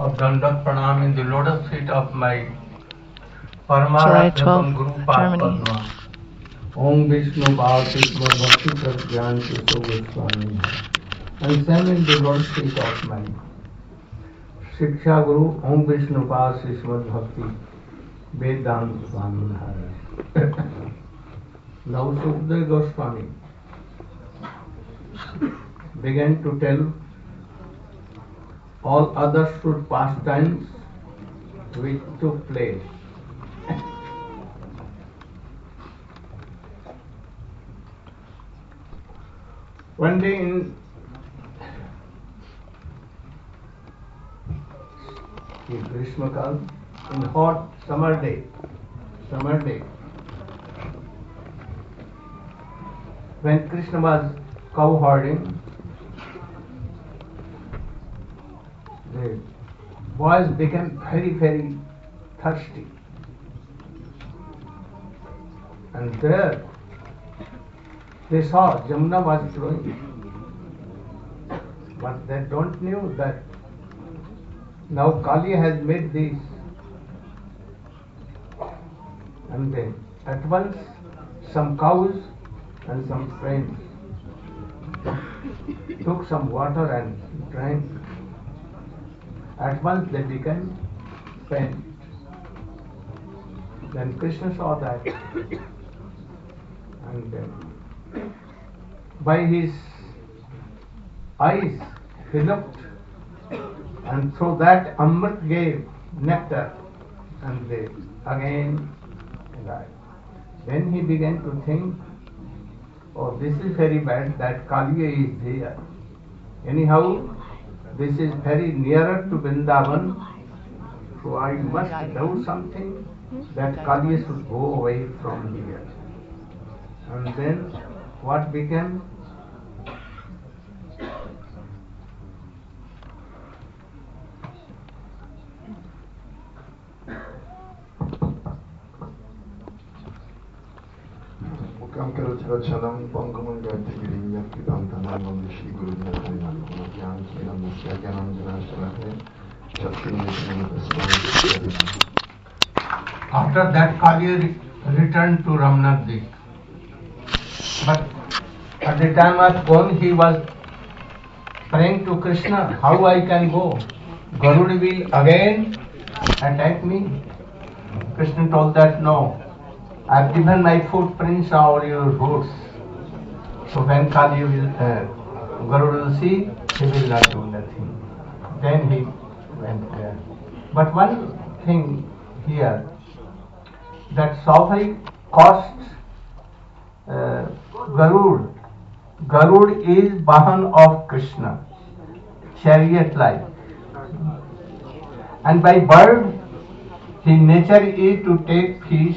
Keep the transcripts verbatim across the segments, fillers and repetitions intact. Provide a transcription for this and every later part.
of Dandak Pranam in the lotus feet of my July Paramaratmam Guru twelfth, Pad Germany. Padma. Om Vishnu Bhavati Bhakti Pragyan Kishore Goswami. And same in the lotus feet of my Shiksha Guru Om Vishnu Pad Srimad Bhakti Vedanta Swami Maharaj. Now Sukadeva Goswami began to tell all other fruit pastimes which took place. One day in Grishma Kal, in hot summer day, summer day, when Krishna was cow herding, the boys became very, very thirsty. And there they saw Jamuna was flowing. But they don't knew that now Kali has made this. And then at once some cows and some friends took some water and drank. At once they became faint. Then Krishna saw that, and uh, by his eyes he looked, and through that Amrit gave nectar, and they again died. Then he began to think, oh, this is very bad that Kaliya is there. Anyhow, this is very nearer to Vrindavan, so I must do something that Kaliya should go away from here. And then what became? Mukam Chalam Pankaman Gatigirim Yakitam Tanam Shri Guru Nathan Yan Kiram Musyaganam Janashrate Chakti. After that, Kali returned to Ramnadip. But at the time of going, he was praying to Krishna, how I can go? Garuda will again attack me. Krishna told that no, I have given my footprints on all your roots. So when Kali will, uh, Garuda will see, he will not do nothing. Then he went there. But one thing here, that Saubhai cost uh, Garud. Garud is Vahan of Krishna, chariot like. And by bird, his nature is to take fish.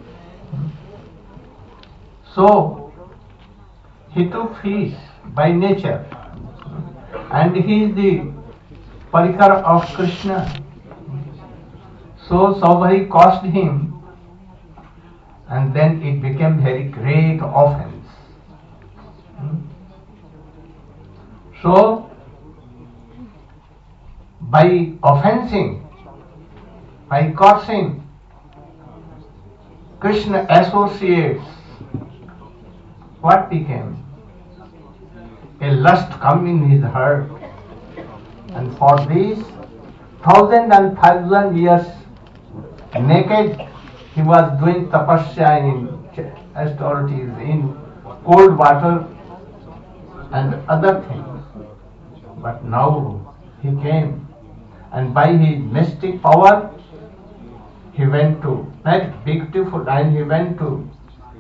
So, he took fish by nature. And he is the parikar of Krishna. So, Saubhai cost him. And then it became very great offense. So, by offensing, by causing, Krishna associates, what became? A lust come in his heart. And for this, thousand and thousand years naked, he was doing tapasya in austerities, in cold water and other things. But now he came, and by his mystic power, he went to, very beautiful, and he went to,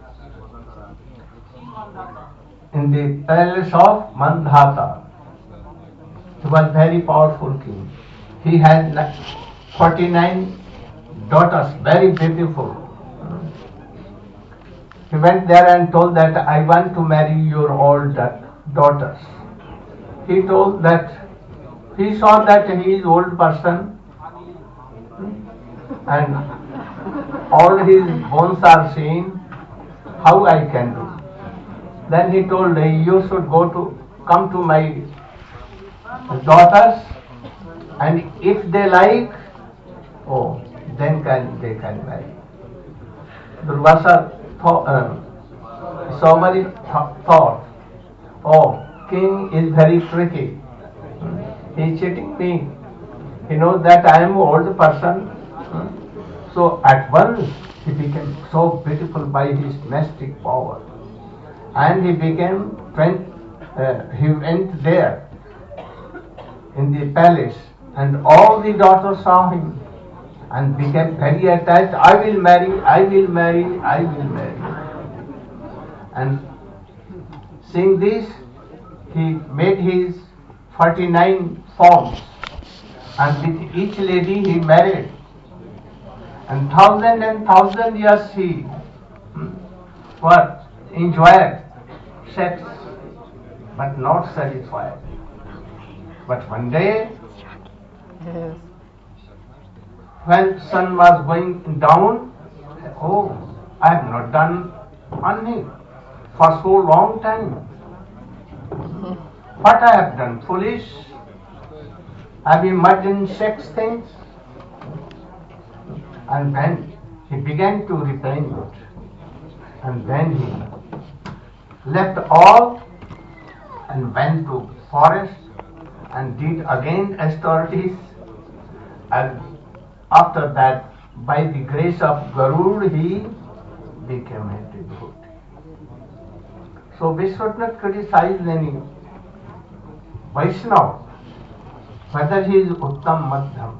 in the palace of Mandhata. He was very powerful king. He had forty-nine daughters, very beautiful. He went there and told that I want to marry your old daughters. He told that he saw that he is old person and all his bones are seen. How I can do? Then he told you should go to come to my daughters And if they like, oh, then can they can marry. Durvasa thought, um, Somari th- thought, oh, king is very tricky. He is cheating me. He knows that I am an old person. So at once he became so beautiful by his mystic power. And he became, uh, he went there in the palace, and all the daughters saw him and became very attached. I will marry, I will marry, I will marry. And seeing this, he made his forty-nine forms, and with each lady he married. And thousand and thousand years he hmm, what enjoyed sex, but not satisfied. But one day, Yes. when sun was going down, oh, I have not done anything for so long time. What I have done? Foolish. I have immersed in sex things. And then he began to repent. And then he left all and went to forest and did again austerities. And after that, by the grace of Garud, he became a devotee. So Vishwanath criticized any Vaishnava, whether he is Uttam Madhyam.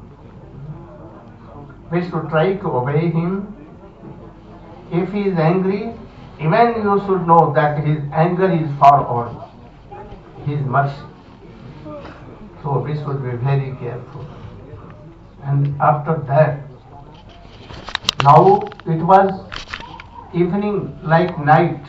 We should try to obey him. If he is angry, even you should know that his anger is for all, his mercy. So we should be very careful. And after that, now it was evening like night.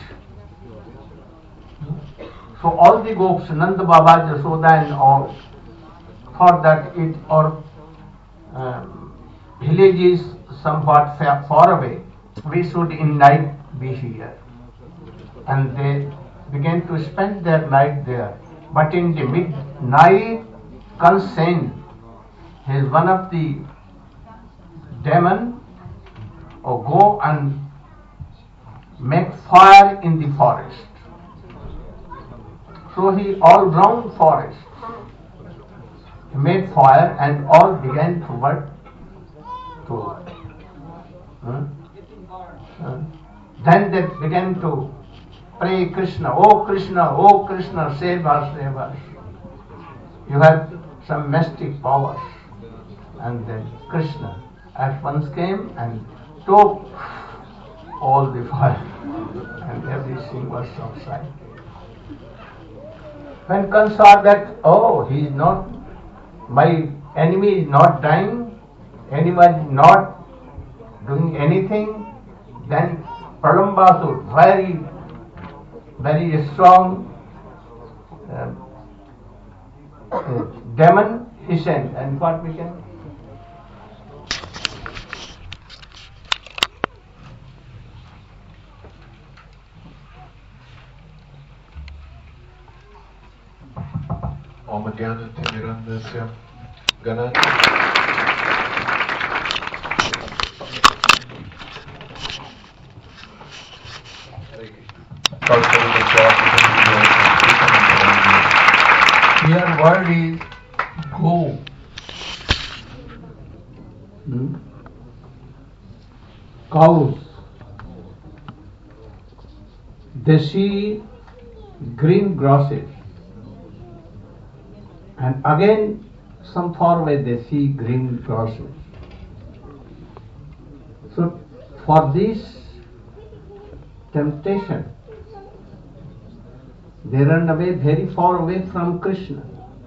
So all the gops, Nanda Baba, Jasoda and all, thought that it or um, village is somewhat far away. We should in night be here. And they began to spend their night there. But in the midnight, Kansen, he is one of the demon, or go and make fire in the forest. So he all round forest. He made fire and all began to work to. Huh? Huh? Then they began to pray Krishna, oh Krishna, oh Krishna, save us, save us. You have some mystic powers. And then Krishna at once came and took all the fire and everything was subsided. When Kans saw that, oh, he is not, my enemy is not dying, anyone is not doing anything, then Pralambasur, very, very strong uh, uh, demon, he sent. And what we can? Om Jnanatirmirandasya Ganan Here word is go. Hmm? Cows. They see green grasses. And again, some far away they see green grasses. So, for this temptation, they run away very far away from Krishna.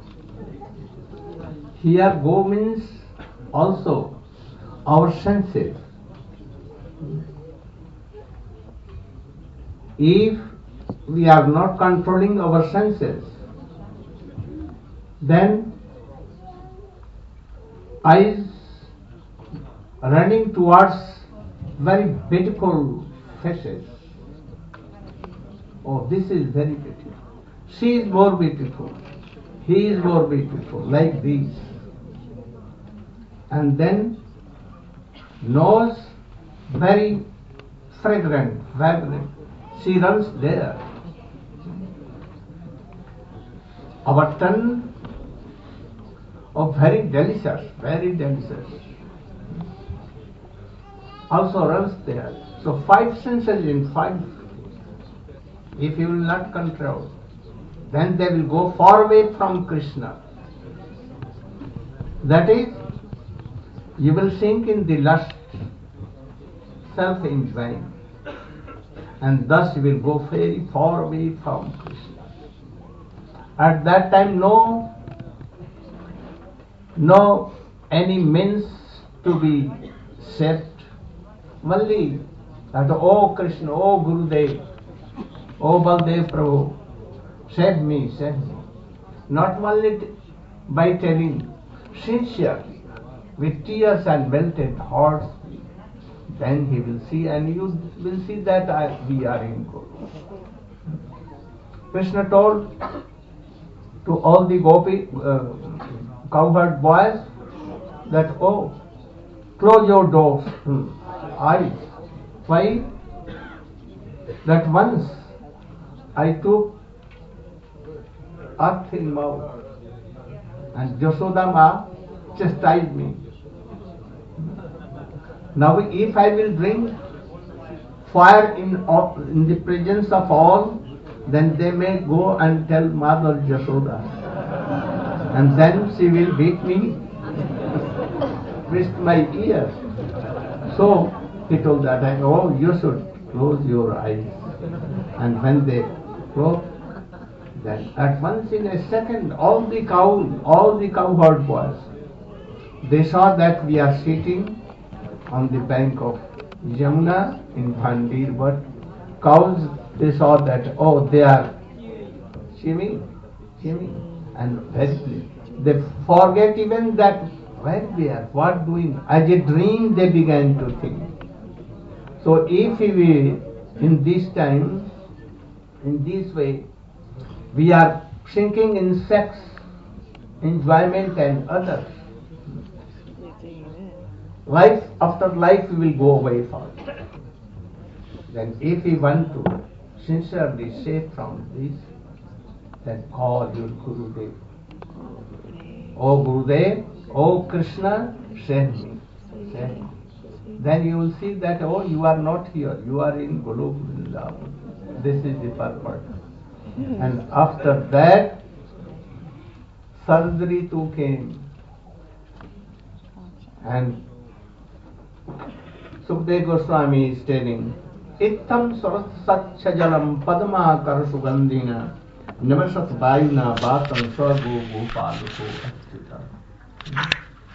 Here, go means also our senses. If we are not controlling our senses, then eyes running towards very beautiful faces. Oh, this is very beautiful. She is more beautiful. He is more beautiful, like these. and then nose very fragrant, vibrant. She runs there. Our tongue, oh, very delicious, very delicious, also runs there. So five senses in five. If you will not control, then they will go far away from Krishna. That is, you will sink in the lust, self-enjoying, and thus you will go very far away from Krishna. At that time, no, no any means to be saved. Only that, oh Krishna, oh Gurudev, oh Baldev Prabhu, save me, save me. Not only by telling, sincerely, with tears and melted hearts, then he will see, and you will see that I, we are in Guru. Krishna told to all the gopi, uh, cowherd boys, that, oh, close your doors, hmm, eyes. Why? That once I took earth in mouth, and Yashoda Ma chastised me. Now if I will drink fire in, in the presence of all, then they may go and tell Mother Yashoda, and then she will beat me, twist my ears. So he told that, oh, you should close your eyes. And when they close, then at once in a second, all the cows, all the cowherd boys, they saw that we are sitting on the bank of Yamuna in Bhandir, but cows, they saw that, oh, they are swimming, swimming, and very pleased. They forget even that where they are, what doing. As a dream they began to think. So if we, in this time, in this way, we are sinking in sex, enjoyment and others, life after life we will go away from it. Then if we want to sincerely save from this, then call your Gurudev. Oh Gurudev, oh Krishna, save me, save me. Then you will see that, oh, you are not here, you are in Golok Vrindavan. This is the purpose. And after that, surgery too came. And Sukdev Goswami is telling, Ittam Sarasatcha Jalam Padma Karasugandhina Navasat Vayuna Bhatam Swago Gopaluko Achyuta.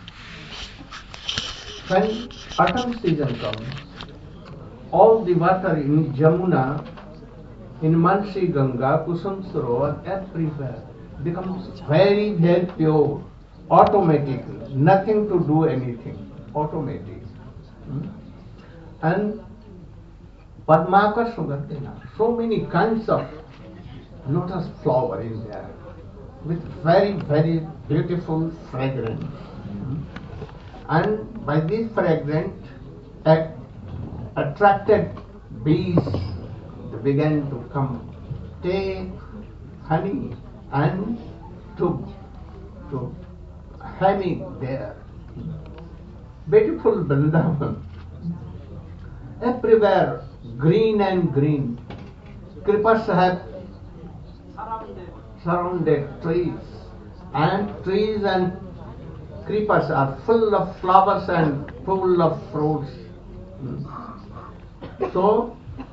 When autumn season comes, all the water in Jamuna, in Mansi Ganga, Kusum Sarovar, everywhere becomes very, very pure, automatic, nothing to do anything, automatic. Hmm? And Padmakar Sugandhina, so many kinds of lotus flower in there, with very, very beautiful fragrance. Hmm? And by this fragrance, at, attracted bees began to come, take honey and to, to hanging there. Beautiful Vrindavan, everywhere green and green. Kripas have surrounded trees, and trees and creepers are full of flowers and full of fruits. So,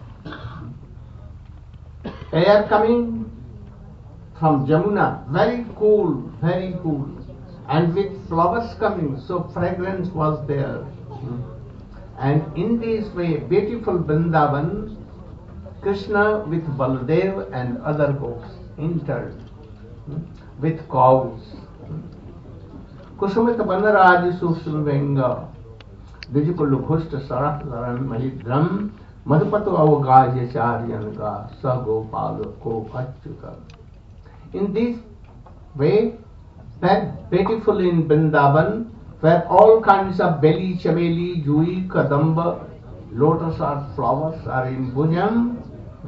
air coming from Jamuna, very cool, very cool, and with flowers coming, so fragrance was there. And in this way, beautiful Vrindavan, Krishna with Baladev and other gops entered with cows. Kusumit Banaraj Susruvenga, Dijikulu Kusta Sarat Laran Mahidram, Madhupatu Avagaya Charyanga, Sagopalo Ko Achyuta. In this way, that beautiful in Vrindavan, where all kinds of belly, chameli, jui, kadamba, lotus or flowers are in bosom,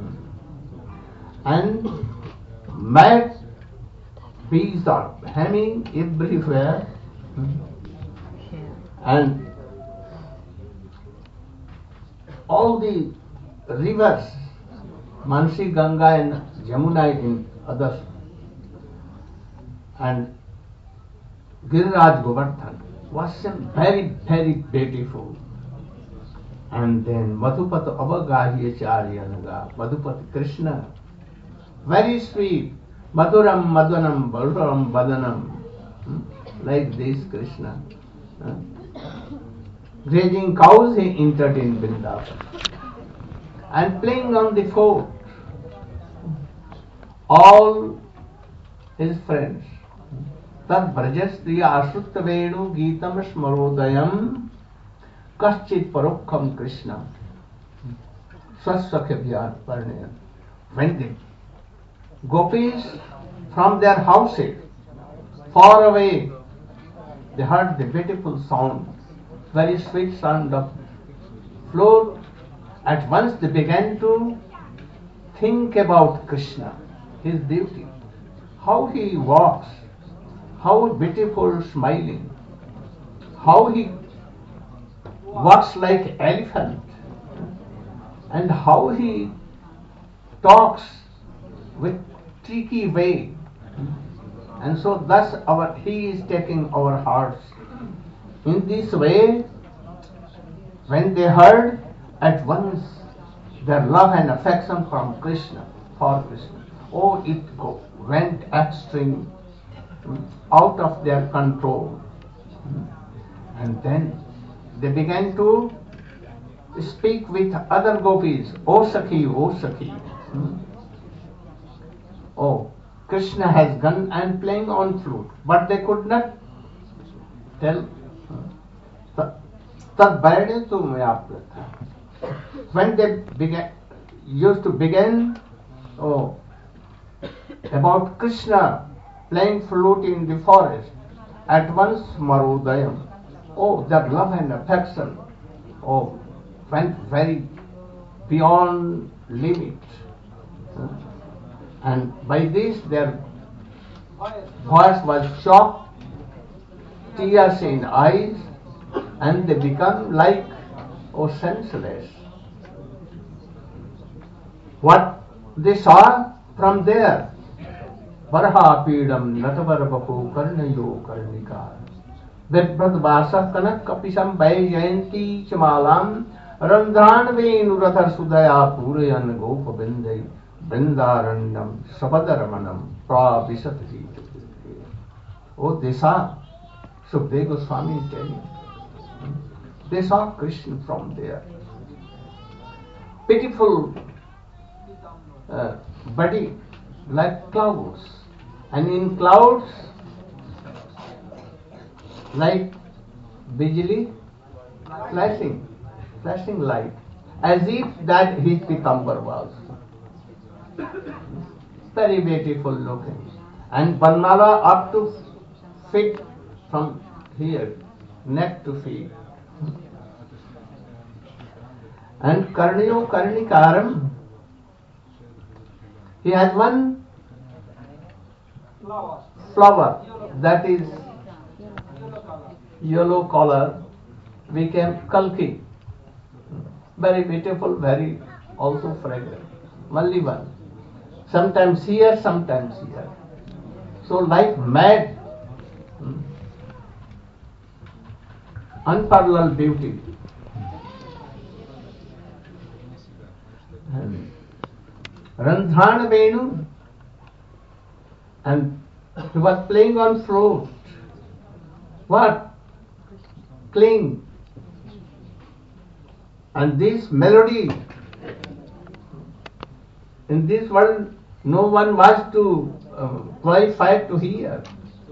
and mad bees are humming everywhere, and all the rivers, Mansi, Ganga and Jamuna in others, and Giriraj Govardhan was very, very beautiful. And then Madhupata Abagahi Acharyanaga, Madhupati Krishna, very sweet, Madhuram Madhanam Balram Badanam, like this Krishna. Grazing cows he entered in Vrindavan and playing on the fort. All his friends. Tad Brajastriya Asutta Venu Geetam Smarodayam Kaschit Parokkam Krishna Swasvakhyabhyat Parnayam. When the gopis from their houses far away, they heard the beautiful sound, very sweet sound of flute. At once they began to think about Krishna, his beauty, how he walks, how beautiful smiling, how he walks like elephant, and how he talks with tricky way. And so thus our he is taking our hearts. In this way, when they heard, at once their love and affection from Krishna, for Krishna, oh, it go, went extreme, out of their control. And then they began to speak with other gopis, O Sakhi, O Sakhi. Oh, Krishna has gone and playing on flute, but they could not tell. Tad Bairne to Mayapratha. When they began, used to begin, oh, about Krishna playing flute in the forest, at once Marudayam, oh, their love and affection, oh, went very beyond limit. And by this their voice was shocked, tears in eyes, and they become like, oh, senseless. What they saw from there, Varha Pidam Natavarabapu Karnayo Karnika Vibrad Vasa Kanak Kapisam Vajayanti Chamalam Randhan Venurathar Sudaya Purayan Gopavindai Vrindarandam Sabadaramanam Pravisatji. Oh, they saw, Sukadeva Goswami is telling, they saw Krishna from there. Pitiful uh, body like clouds, and in clouds like bijli flashing, flashing light, as if that his pitambar was. Very beautiful looking. And Banmala up to feet from here, neck to feet. And Karnayo Karnikaram, he has one flower that is yellow color, became Kalki. Very beautiful, very also fragrant. Mallivan. Sometimes here, sometimes here. So like mad, unparalleled beauty. And Randhana Venu, and he was playing on flute. What? Cling. And this melody, in this world, no one was to uh, qualify to hear.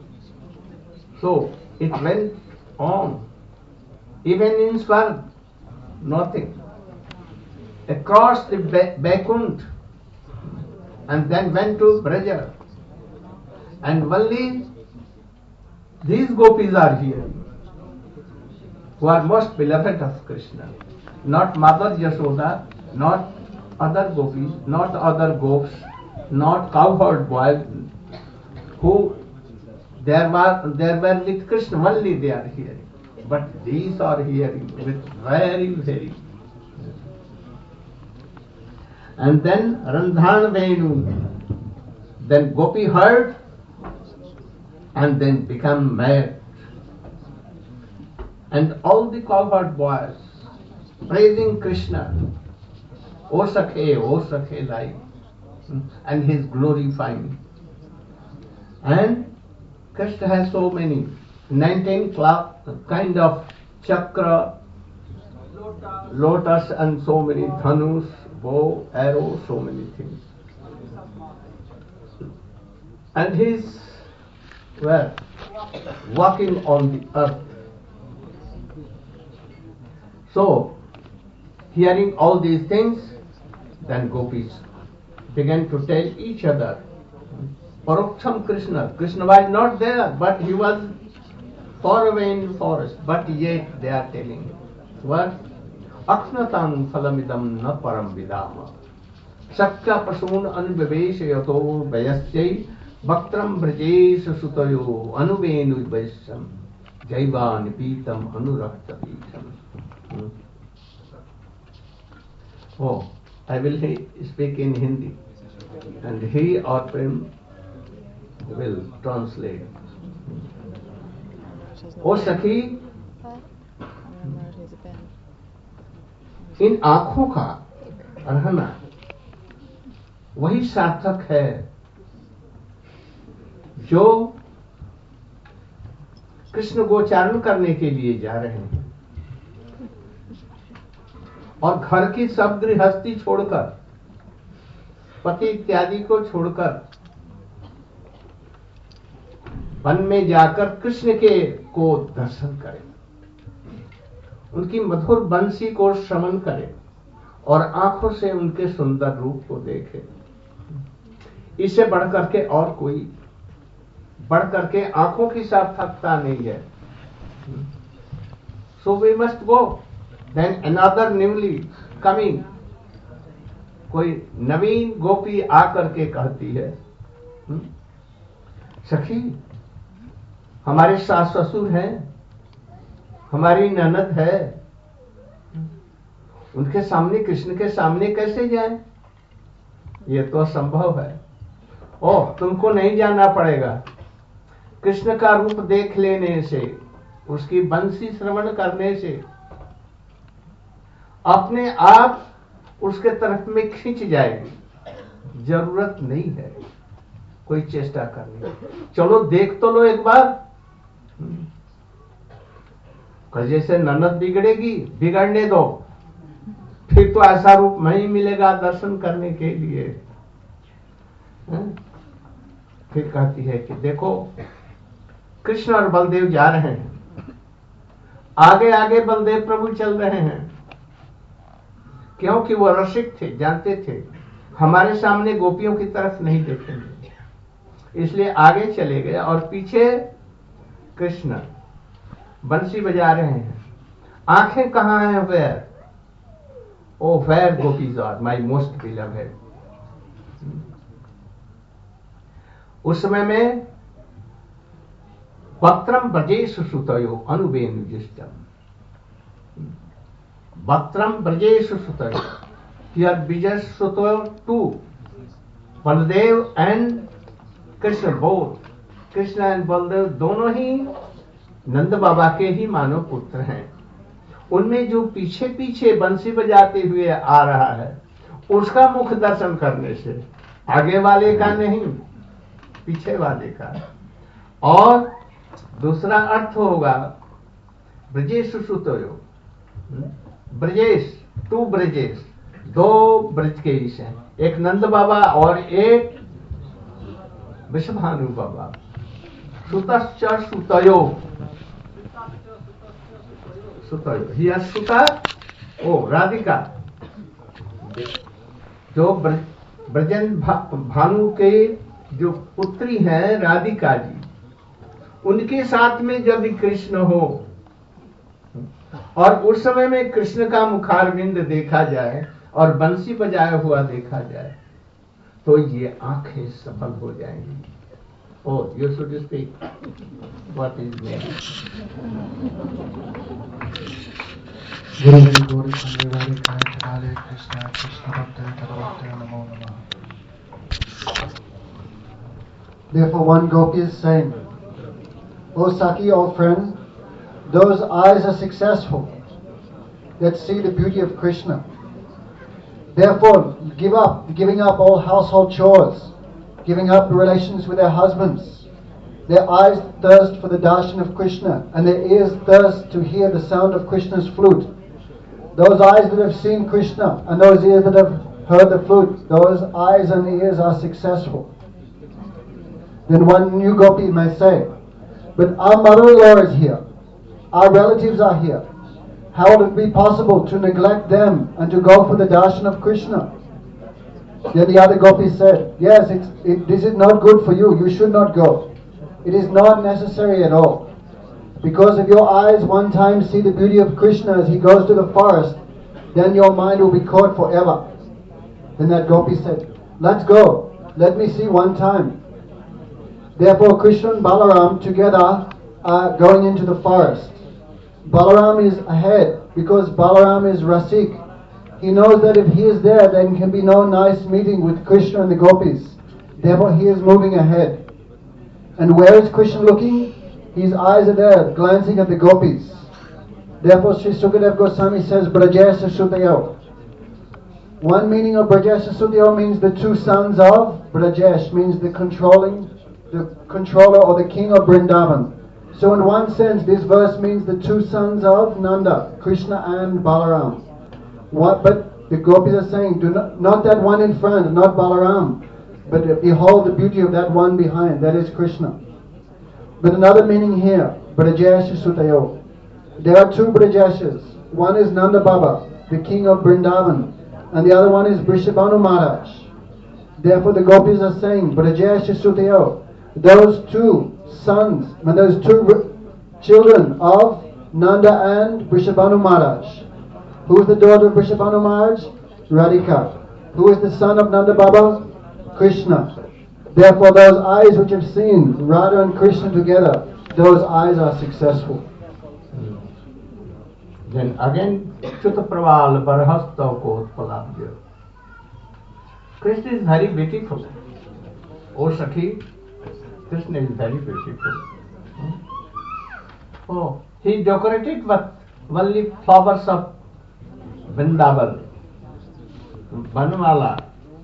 So it went on. Even in Swarg, nothing. Across the Vaikunt, and then went to Braja. And only these gopis are here. who are most beloved of Krishna. Not Mother Yashoda, not other gopis, not other gops, not cowherd boys, who there were there were with Krishna only they are hearing. But these are hearing with very, very. And then Randhan Venu, then Gopi heard and then become mad. And all the cowherd boys praising Krishna, O Sakhe, O Sakhe, like, and his glorifying. And Krishna has so many, nineteen kind of chakra, lotus, and so many dhanus, bow, arrow, so many things. And he's where? Walking on the earth. So, hearing all these things, then gopis began to tell each other, Paroksham Krishna. Krishna was not there, but he was far away in the forest. But yet they are telling what? Aksnatan phalamidam na param vidama. Sakya pasun anubhavesh yato vayasyai bhaktram brajesh sutayo anuvenu vaisham jaiva nipitam anurakta pitam. Hmm. Oh, I will speak in Hindi, and he or Prem will translate. O सखी, इन आंखों का रहना वही सार्थक है जो कृष्ण गोचारण करने के लिए जा रहे हैं और घर की सब गृहस्थी छोड़कर, पति इत्यादि को छोड़कर वन में जाकर कृष्ण के को दर्शन करें, उनकी मधुर बंसी को श्रवण करें और आंखों से उनके सुंदर रूप को देखें। इससे बढ़कर के और कोई बढ़कर के आंखों की सार्थकता नहीं है। So we must go. Then another newly coming, कोई नवीन गोपी आकर के कहती है, सखी हमारे सास ससुर हैं, हमारी ननद है, उनके सामने, कृष्ण के सामने कैसे जाएं? ये तो असंभव है। ओ, तुमको नहीं जाना पड़ेगा। कृष्ण का रूप देख लेने से, उसकी बंसी श्रवण करने से अपने आप उसके तरफ में खींच जाएगी। जरूरत नहीं है कोई चेष्टा करनी। चलो देख तो लो एक बार। जैसे ननद बिगड़ेगी, बिगड़ने दो, फिर तो ऐसा रूप नहीं मिलेगा दर्शन करने के लिए। फिर कहती है कि देखो कृष्ण और बलदेव जा रहे हैं, आगे आगे बलदेव प्रभु चल रहे हैं, क्योंकि वो रसिक थे, जानते थे हमारे सामने गोपियों की तरफ नहीं देखेंगे, इसलिए आगे चले गए और पीछे कृष्ण बंसी बजा रहे हैं। आंखें कहां हैं? Where? Oh where gopis are my most beloved. उस समय में वक्त्रम ब्रजेश सुतयो अनुवेनुजिष्टम। वक्त्रम ब्रजेश सुतयो, हियर विजय सुतो two Baldev and Krishna, both Krishna and Baldev दोनों ही नंद बाबा के ही मानव पुत्र हैं। उनमें जो पीछे पीछे बंसी बजाते हुए आ रहा है उसका मुख दर्शन करने से, आगे वाले का नहीं, पीछे वाले का। और दूसरा अर्थ होगा ब्रजेश सुतयो, ब्रजेश, टू ब्रजेश, दो ब्रज के ईश हैं, एक नंद बाबा और एक वृषभानु बाबा। सुतश्च सुतयो, सुतयो, हियर सुता, ओ राधिका, जो ब्रजन भा, भानु के जो पुत्री हैं राधिका जी, उनके साथ में जब कृष्ण हो और उस समय में कृष्ण का मुखारविंद देखा जाए और बंसी बजाया हुआ देखा जाए तो ये आंखें सफल हो जाएंगी। Oh you should speak what is name. Guru ji Gauri संदेवारी हरे कृष्ण कृष्ण भक्त भक्त नमो नमः। Therefore one gopi is saying, O Saki, O friend, those eyes are successful that see the beauty of Krishna. Therefore, give up, giving up all household chores, giving up relations with their husbands. Their eyes thirst for the darshan of Krishna, and their ears thirst to hear the sound of Krishna's flute. Those eyes that have seen Krishna, and those ears that have heard the flute, those eyes and ears are successful. Then one new gopi may say, but our mother-in-law is here, our relatives are here. How would it be possible to neglect them and to go for the darshan of Krishna? Then the other gopi said, yes, it's, it, this is not good for you, you should not go. It is not necessary at all. Because if your eyes one time see the beauty of Krishna as he goes to the forest, then your mind will be caught forever. Then that gopi said, let's go, let me see one time. Therefore Krishna and Balaram together are going into the forest. Balaram is ahead because Balaram is Rasik. He knows that if he is there, there can be no nice meeting with Krishna and the gopis. Therefore he is moving ahead. And where is Krishna looking? His eyes are there, glancing at the gopis. Therefore Sri Sukadev Goswami says, Brajesa Sutayo. One meaning of Brajesa Sutayo means the two sons of Brajesh, means the controlling, the controller or the king of Vrindavan. So in one sense, this verse means the two sons of Nanda, Krishna and Balaram. What, but the gopis are saying, do not, not that one in front, not Balaram, but behold the beauty of that one behind, that is Krishna. But another meaning here, Brajesh Sutayo. There are two Brajeshas. One is Nanda Baba, the king of Vrindavan, and the other one is Vrishabhanu Maharaj. Therefore the gopis are saying, Brajesh Sutayo. Those two sons, and those two children of Nanda and Vrishabhanu Maharaj. Who is the daughter of Vrishabhanu Maharaj? Radhika. Who is the son of Nanda Baba? Krishna. Therefore those eyes which have seen Radha and Krishna together, those eyes are successful. Then again, Chutapraval Barhasta Kotpalabhya. Krishna is very beautiful. O Sakhi, Krishna is very beautiful. Oh, he decorated with only flowers of Vrindavan, Banmala,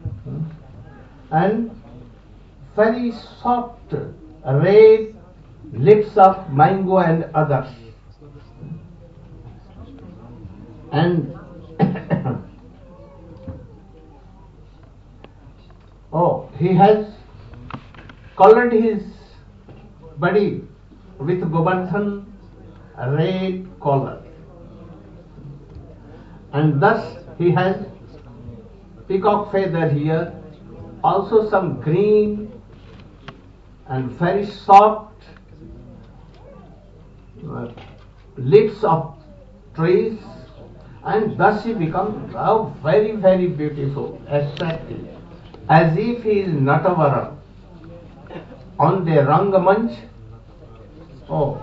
and very soft red lips of mango and others. And oh, he has colored his body with Govardhan red color, and thus he has peacock feather here, also some green and very soft uh, lips of trees, and thus he becomes uh, very very beautiful, attractive, as if he is Natavara on the Rangamanch. Oh,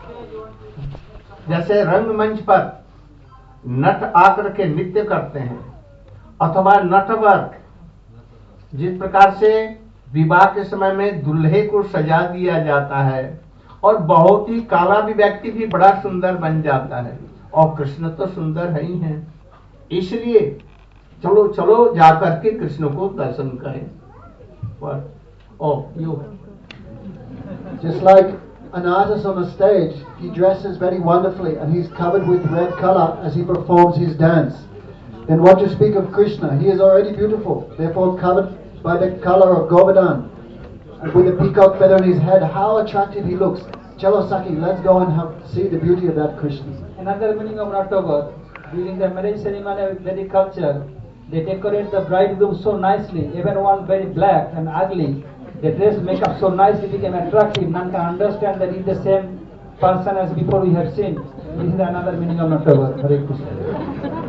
जैसे रंगमंच पर नट आकर के नृत्य करते हैं, अथवा नटवर जिस प्रकार से विवाह के समय में दूल्हे को सजा दिया जाता है और बहुत ही काला भी व्यक्ति भी बड़ा सुंदर बन जाता है, और कृष्ण तो सुंदर है ही हैं, इसलिए चलो चलो जाकर के कृष्ण को दर्शन करें. Oh, you. Just like an artist on a stage, he dresses very wonderfully and he's covered with red color as he performs his dance. Then what to speak of Krishna? He is already beautiful, therefore covered by the color of Govardhan, and with a peacock feather in his head. How attractive he looks. Chalo Saki, let's go and have, see the beauty of that Krishna. Another meaning of Natavar, during the marriage ceremony with Vedic culture, they decorate the bridegroom so nicely, even one very black and ugly, the dress makeup so nicely became attractive, none can understand that it's the same person as before we have seen. This is another meaning of Nattobar. Hare Krishna.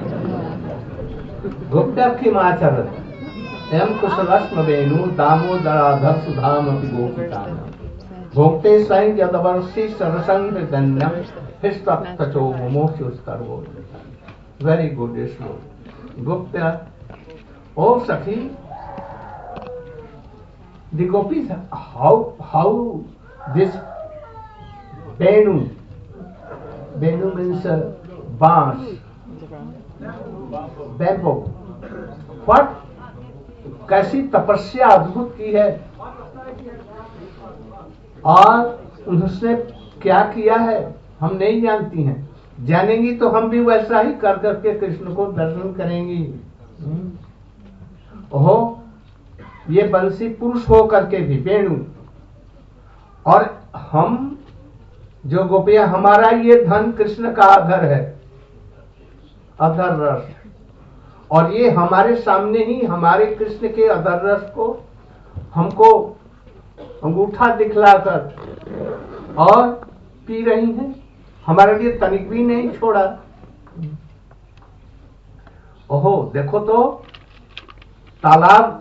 गुप्तक्षिमाचरत् एम कुशलस्म वेणु दामोदराधर सुधामपि गोपिकानां भोक्ते स्वयं यदवर्षि सरसंग दन्यम हिस्तचो मोक्षुस्तर्वो. वेरी गुड श्लोक. गुप्त ओ सखी, the gopis, how how this Venu, Venu means uh, bans, bamboo. What? कैसी तपस्या अद्भुत की है और उसने क्या किया है हम नहीं जानती हैं. जानेंगी तो हम भी वैसा ही कर करके कृष्ण को दर्शन करेंगी. ओहो, ये बंसी पुरुष हो करके भी वेणु, और हम जो गोपियां, हमारा ये धन कृष्ण का अधर है, अधर रस, और ये हमारे सामने ही हमारे कृष्ण के अधर रस को हमको अंगूठा दिखलाकर और पी रही हैं. हमारे लिए तनिक भी नहीं छोड़ा. ओहो, देखो तो तालाब,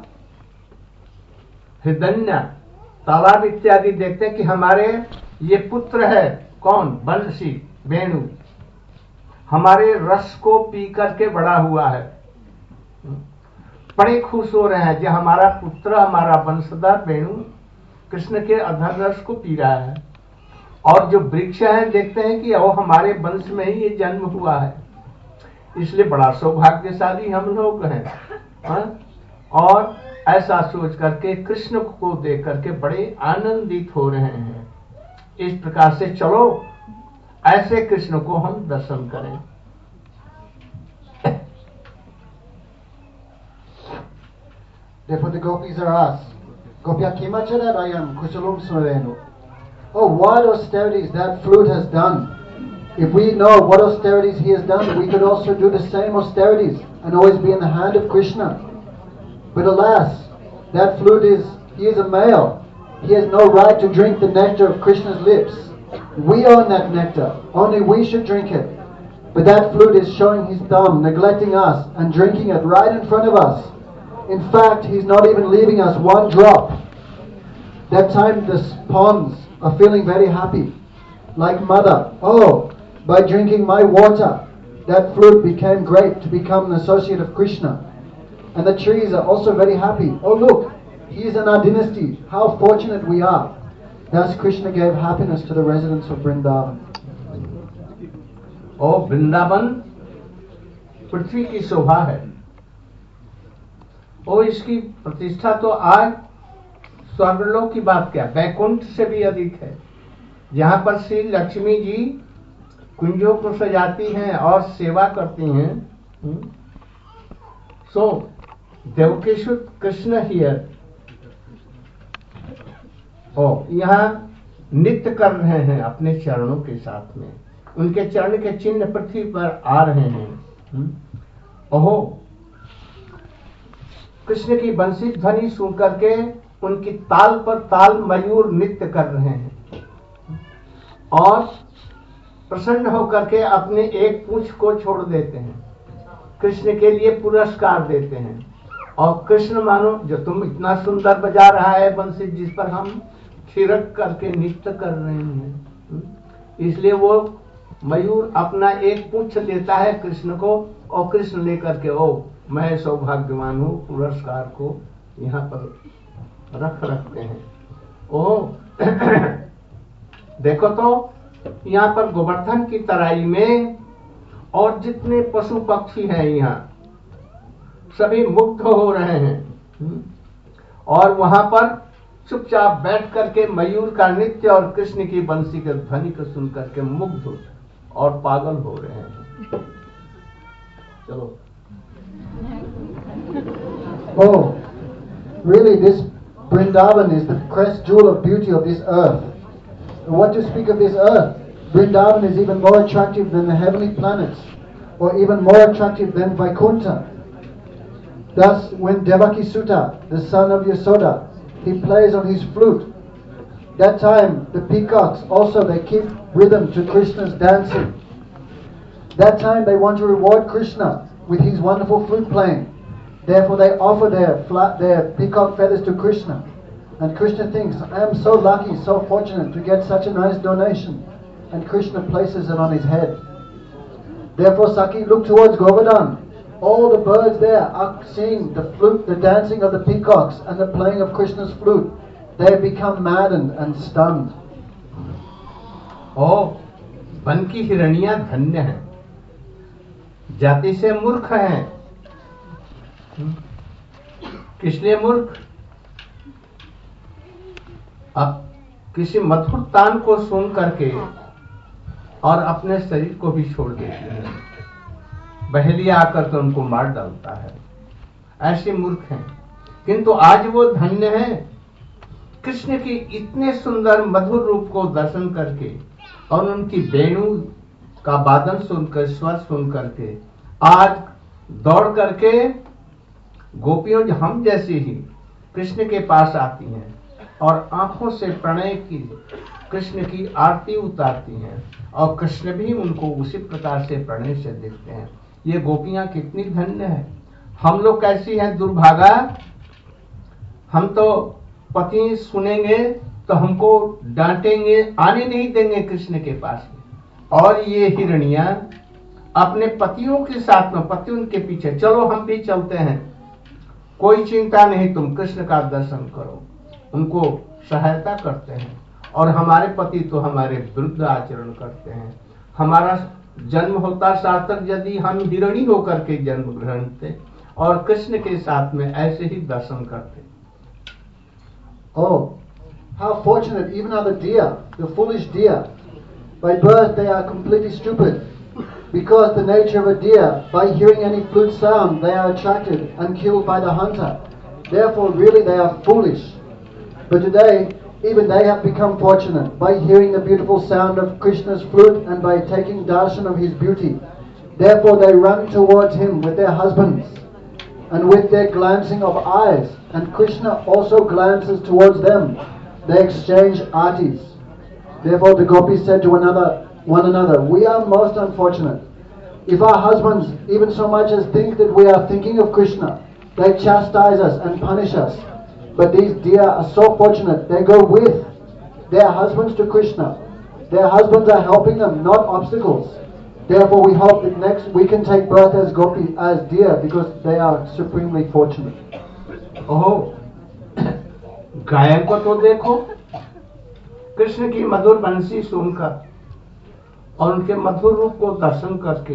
हिरण्य, तालाब इत्यादि देखते हैं कि हमारे ये पुत्र है, कौन? बंसी, वेणु, हमारे रस को पी करके बड़ा हुआ है. बड़े खुश हो रहे हैं जो हमारा पुत्र, हमारा वंशधर वेणु कृष्ण के अधर रस को पी रहा है. और जो वृक्ष है देखते हैं कि वो हमारे वंश में ही ये जन्म हुआ है, इसलिए बड़ा सौभाग्यशाली हम लोग हैं. हा? और ऐसा सोच करके कृष्ण को देख करके बड़े आनंदित हो रहे हैं. इस प्रकार से चलो ऐसे कृष्ण को हम दर्शन करें. Therefore the gopis are asked, Gopya kimachara rayam kusalum smavenu. Oh, what austerities that flute has done. If we know what austerities he has done, we could also do the same austerities and always be in the hand of Krishna. But alas, that flute is, he is a male. He has no right to drink the nectar of Krishna's lips. We own that nectar. Only we should drink it. But that flute is showing his thumb, neglecting us and drinking it right in front of us. In fact, he's not even leaving us one drop. That time the ponds are feeling very happy. Like mother, oh, by drinking my water, that flute became great to become an associate of Krishna. And the trees are also very happy. Oh look, he is in our dynasty. How fortunate we are. Thus Krishna gave happiness to the residents of Vrindavan. Oh, Vrindavan पृथ्वी की शोभा है. ओ, इसकी प्रतिष्ठा तो आज स्वर्गलोक की बात क्या, वैकुंठ से भी अधिक है, जहां पर श्री लक्ष्मी जी कुंजों को सजाती हैं और सेवा करती हैं. सो देवकीसुत कृष्ण हियर, ओ यहाँ नृत्य कर रहे हैं अपने चरणों के साथ में. उनके चरण के चिन्ह पृथ्वी पर आ रहे हैं. ओहो, कृष्ण की बंसी ध्वनि सुन करके उनकी ताल पर ताल मयूर नृत्य कर रहे हैं और प्रसन्न होकर के अपने एक पूंछ को छोड़ देते हैं, कृष्ण के लिए पुरस्कार देते हैं. और कृष्ण मानो जो तुम इतना सुंदर बजा रहा है बंसी, जिस पर हम थिरक करके नृत्य कर रहे हैं, इसलिए वो मयूर अपना एक पूंछ देता है कृष्ण को, और कृष्ण लेकर के ओ मैं सौभाग्यवान हूँ, पुरस्कार को यहाँ पर रख रखते हैं. ओ देखो तो यहाँ पर गोवर्धन की तराई में और जितने पशु पक्षी हैं यहाँ सभी मुग्ध हो रहे हैं, और वहां पर चुपचाप बैठ करके मयूर का नृत्य और कृष्ण की बंसी के ध्वनि को सुन करके मुग्ध और पागल हो रहे हैं. चलो. Oh, really this Vrindavan is the crest jewel of beauty of this earth. And what to speak of this earth? Vrindavan is even more attractive than the heavenly planets, or even more attractive than Vaikuntha. Thus, when Devaki Sutta, the son of Yasoda, he plays on his flute, that time the peacocks also, they keep rhythm to Krishna's dancing. That time they want to reward Krishna with his wonderful flute playing. Therefore they offer their fla- their peacock feathers to Krishna. And Krishna thinks, I am so lucky, so fortunate to get such a nice donation. And Krishna places it on his head. Therefore Saki looked towards Govardhan. All the birds there are seeing the flute, the dancing of the peacocks and the playing of Krishna's flute. They have become maddened and stunned. Oh वन की हिरणियां धन्य हैं, जाति से मूर्ख हैं। किस लिए मूर्ख? अब किसी मधुर तान को सुन करके और अपने शरीर को भी छोड़ देते हैं, बहेलिया आकर के उनको मार डालता है। ऐसे मूर्ख हैं। किंतु आज वो धन्य हैं, कृष्ण की इतने सुंदर मधुर रूप को दर्शन करके और उनकी वेणु का वादन सुनकर, स्वर सुन करके आज दौड़ करके गोपियों हम जैसी ही कृष्ण के पास आती हैं और आंखों से प्रणय की कृष्ण की आरती उतारती हैं और कृष्ण भी उनको उसी प्रकार से प्रणय से देखते हैं। ये गोपियां कितनी धन्य है। हम लोग कैसी हैं दुर्भागा, हम तो पति सुनेंगे तो हमको डांटेंगे, आने नहीं देंगे कृष्ण के पास। और ये हिरणियां अपने पतियों के साथ में, पति उनके पीछे, चलो हम भी चलते हैं, कोई चिंता नहीं, तुम कृष्ण का दर्शन करो, उनको सहायता करते हैं। और हमारे पति तो हमारे विरुद्ध आचरण करते हैं। हमारा जन्म होता सार्थक यदि हम हिरणी होकर के जन्म ग्रहण थे और कृष्ण के साथ में ऐसे ही दर्शन करते। Oh, how fortunate even are the deer, the foolish deer. By birth they are completely stupid. Because the nature of a deer, by hearing any flute sound, they are attracted and killed by the hunter. Therefore, really they are foolish. But today, even they have become fortunate by hearing the beautiful sound of Krishna's flute and by taking darshan of his beauty. Therefore, they run towards him with their husbands and with their glancing of eyes. And Krishna also glances towards them. They exchange artis. Therefore, the gopis said to another, one another, we are most unfortunate. If our husbands even so much as think that we are thinking of Krishna, they chastise us and punish us. But these deer are so fortunate, they go with their husbands to Krishna. Their husbands are helping them, not obstacles. Therefore we hope that next we can take birth as gopi, as deer, because they are supremely fortunate. ओहो, गायन को तो देखो, कृष्ण की मधुर बंसी सुनकर और उनके मधुर रूप को दर्शन करके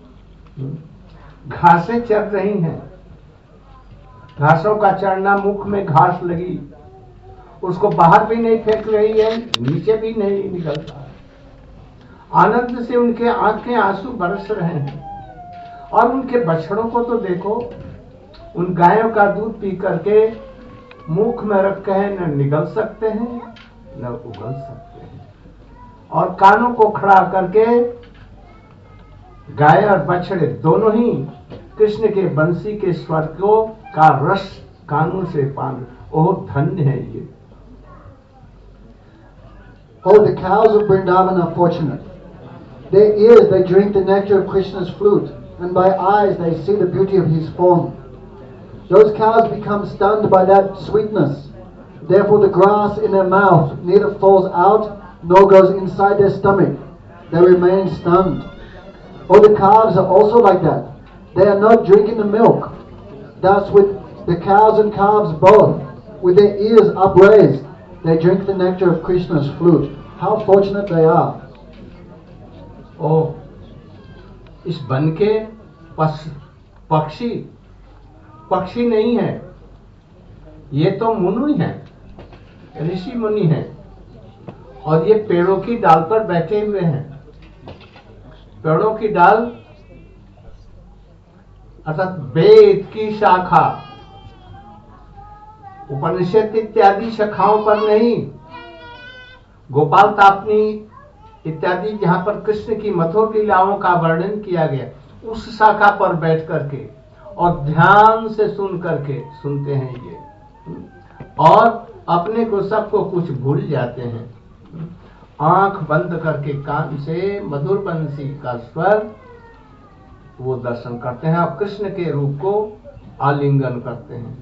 घासें चढ़ रही हैं। घासों का चढ़ना, मुख में घास लगी, उसको बाहर भी नहीं फेंक रही है, नीचे भी नहीं निकलता। आनंद से उनके आंखें आंसू बरस रहे हैं। और उनके बछड़ों को तो देखो, उन गायों का दूध पी करके मुख में रख के न निगल सकते हैं न उगल सकते हैं। और कानों को खड़ा करके गाय और बछड़े दोनों ही कृष्ण के बंसी के स्वर को का रस कानों से पान। ओह धन्य है ये। Oh, the cows of Vrindavan are fortunate. Their ears they drink the nectar of Krishna's flute, and by eyes they see the beauty of his form. Those cows become stunned by that sweetness. Therefore the grass in their mouth neither falls out nor goes inside their stomach. They remain stunned. Oh, the calves are also like that. They are not drinking the milk. Thus with the cows and calves both, with their ears upraised, they drink the nectar of Krishna's flute. How fortunate they are. Oh, इस वन के पक्षी पक्षी नहीं है, ये तो मुनि हैं, ऋषि मुनि हैं। और ये पेड़ों की डाल पर बैठे हुए हैं। पेड़ों की डाल अर्थात वेद की शाखा, उपनिषद इत्यादि शाखाओं पर नहीं, गोपाल तापनी इत्यादि जहां पर कृष्ण की मधुर लीलाओं का वर्णन किया गया, उस शाखा पर बैठ करके और ध्यान से सुन करके सुनते हैं ये, और अपने को सबको कुछ भूल जाते हैं। आंख बंद करके कान से मधुर बंसी का स्वर वो दर्शन करते हैं और कृष्ण के रूप को आलिंगन करते हैं।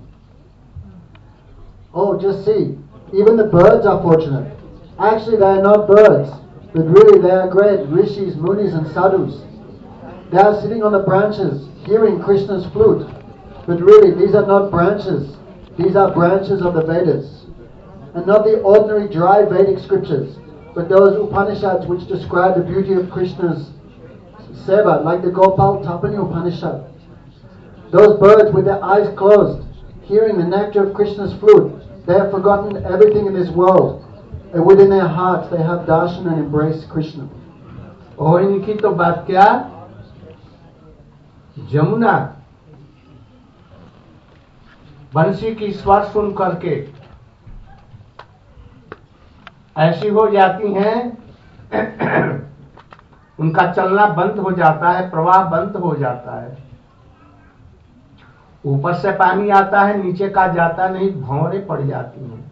Oh, just see, even the birds are fortunate. Actually, they are not birds, but really they are great rishis, munis and sadhus. They are sitting on the branches, hearing Krishna's flute. But really, these are not branches. These are branches of the Vedas. And not the ordinary dry Vedic scriptures, but those Upanishads which describe the beauty of Krishna's seva, like the Gopal Tapani Upanishad. Those birds with their eyes closed, hearing the nectar of Krishna's flute, they have forgotten everything in this world. And within their hearts they have darshan and embrace Krishna. और इनकी तो बात क्या, जमुना बंसी की स्वर सुन करके ऐसी हो जाती हैं, उनका चलना बंद हो जाता है, प्रवाह बंद हो जाता है। ऊपर से पानी आता है, नीचे का जाता नहीं, भंवरें पड़ जाती हैं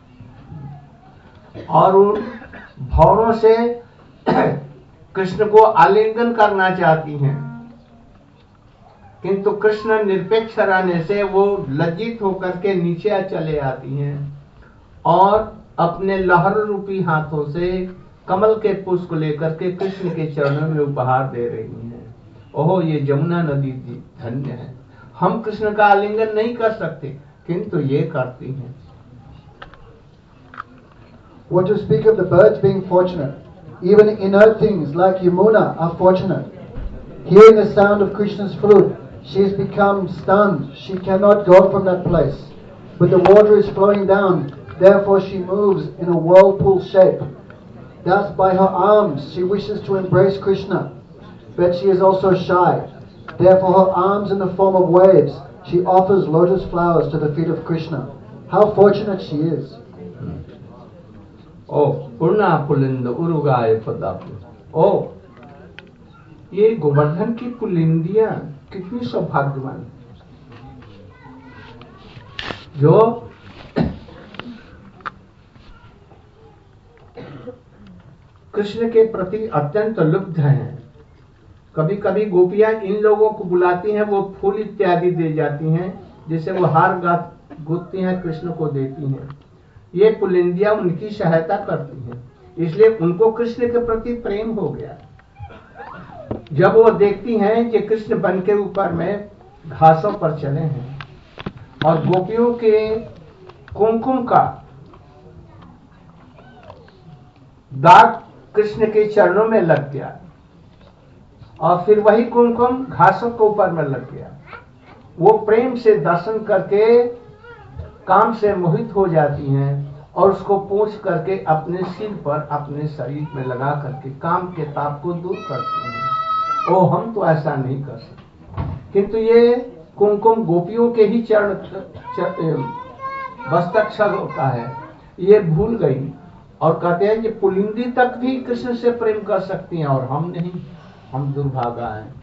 और उन भंवरों से कृष्ण को आलिंगन करना चाहती हैं, किंतु कृष्ण निरपेक्ष रहने से वो लज्जित होकर के नीचे चले आती हैं और अपने लहर रूपी हाथों से कमल के पुष्प लेकर के कृष्ण के चरणों में उपहार दे रही हैं। ओहो, ये जमुना नदी धन्य है। हम कृष्ण का आलिंगन नहीं कर सकते, किंतु ये करती हैं। What to speak of the birds being fortunate? Even inert things like Yamuna are fortunate. Hearing the sound of Krishna's flute, she has become stunned. She cannot go from that place. But the water is flowing down, therefore she moves in a whirlpool shape. Thus by her arms she wishes to embrace Krishna, but she is also shy. Therefore her arms in the form of waves, she offers lotus flowers to the feet of Krishna. How fortunate she is. ओ पूर्णा पुलिंद उरुगाय पदापु। ओ ये गोवर्धन की पुलिंदियां कितनी सौभाग्यवान, जो कृष्ण के प्रति अत्यंत लुब्ध हैं। कभी कभी गोपियां इन लोगों को बुलाती हैं, वो फूल इत्यादि दे जाती हैं, जिसे वो हार गूंथती हैं, कृष्ण को देती हैं। ये पुलिंदियां उनकी सहायता करती हैं, इसलिए उनको कृष्ण के प्रति प्रेम हो गया। जब वो देखती हैं कि कृष्ण बन के ऊपर में घासों पर चले हैं और गोपियों के कुमकुम का दाग कृष्ण के चरणों में लग गया और फिर वही कुमकुम घासों के ऊपर में लग गया, वो प्रेम से दर्शन करके काम से मोहित हो जाती हैं और उसको पोंछ करके अपने सिर पर, अपने शरीर में लगा करके काम के ताप को दूर करती हैं। ओ, हम तो ऐसा नहीं कर सकते, किंतु ये कुमकुम गोपियों के ही चरण हस्ताक्षर होता है, ये भूल गई और कहते हैं कि पुलिंदी तक भी कृष्ण से प्रेम कर सकती हैं और हम नहीं, हम दुर्भागा हैं।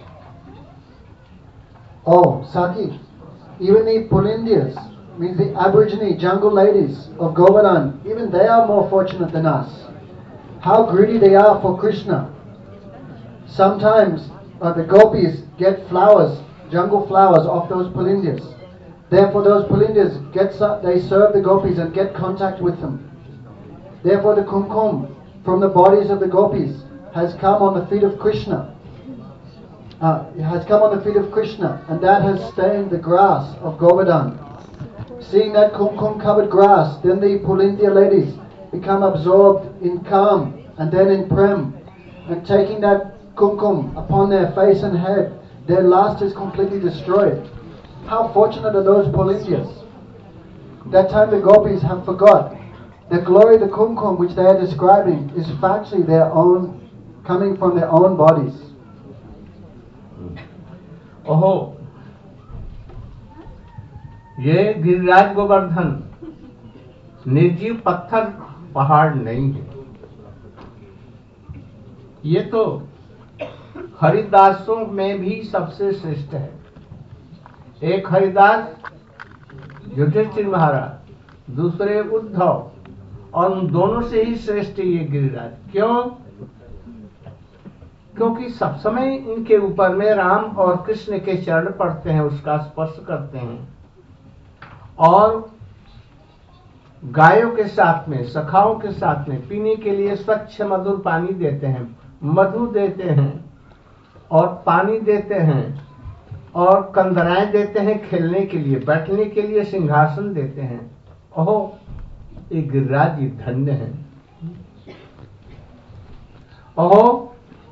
Oh, Saki, even the Pulindiyas, means the Aborigine jungle ladies of Govardhan, even they are more fortunate than us. How greedy they are for Krishna. Sometimes uh, the gopis get flowers, jungle flowers off those Pulindiyas. Therefore those Pulindiyas, get, they serve the gopis and get contact with them. Therefore the kumkum from the bodies of the gopis has come on the feet of Krishna. Uh, has come on the feet of Krishna, and that has stained the grass of Govardhan. Seeing that kumkum covered grass, then the Pulindiya ladies become absorbed in calm and then in prem, and taking that kumkum upon their face and head, their lust is completely destroyed. How fortunate are those Pulindiyas. That time the gopis have forgot the glory of the kumkum which they are describing is factually their own, coming from their own bodies. ओहो, ये गिरिराज गोवर्धन निर्जीव पत्थर पहाड़ नहीं है, ये तो हरिदासों में भी सबसे श्रेष्ठ है। एक हरिदास युधिष्ठिर महाराज, दूसरे उद्धव, और उन दोनों से ही श्रेष्ठ ये गिरिराज। क्यों? क्योंकि सब समय इनके ऊपर में राम और कृष्ण के चरण पड़ते हैं, उसका स्पर्श करते हैं, और गायों के साथ में, सखाओं के साथ में पीने के लिए स्वच्छ मधुर पानी देते हैं, मधु देते हैं और पानी देते हैं और कंदराएं देते हैं खेलने के लिए, बैठने के लिए सिंहासन देते हैं। ओहो, ये गिरिराज जी धन्य है। ओहो,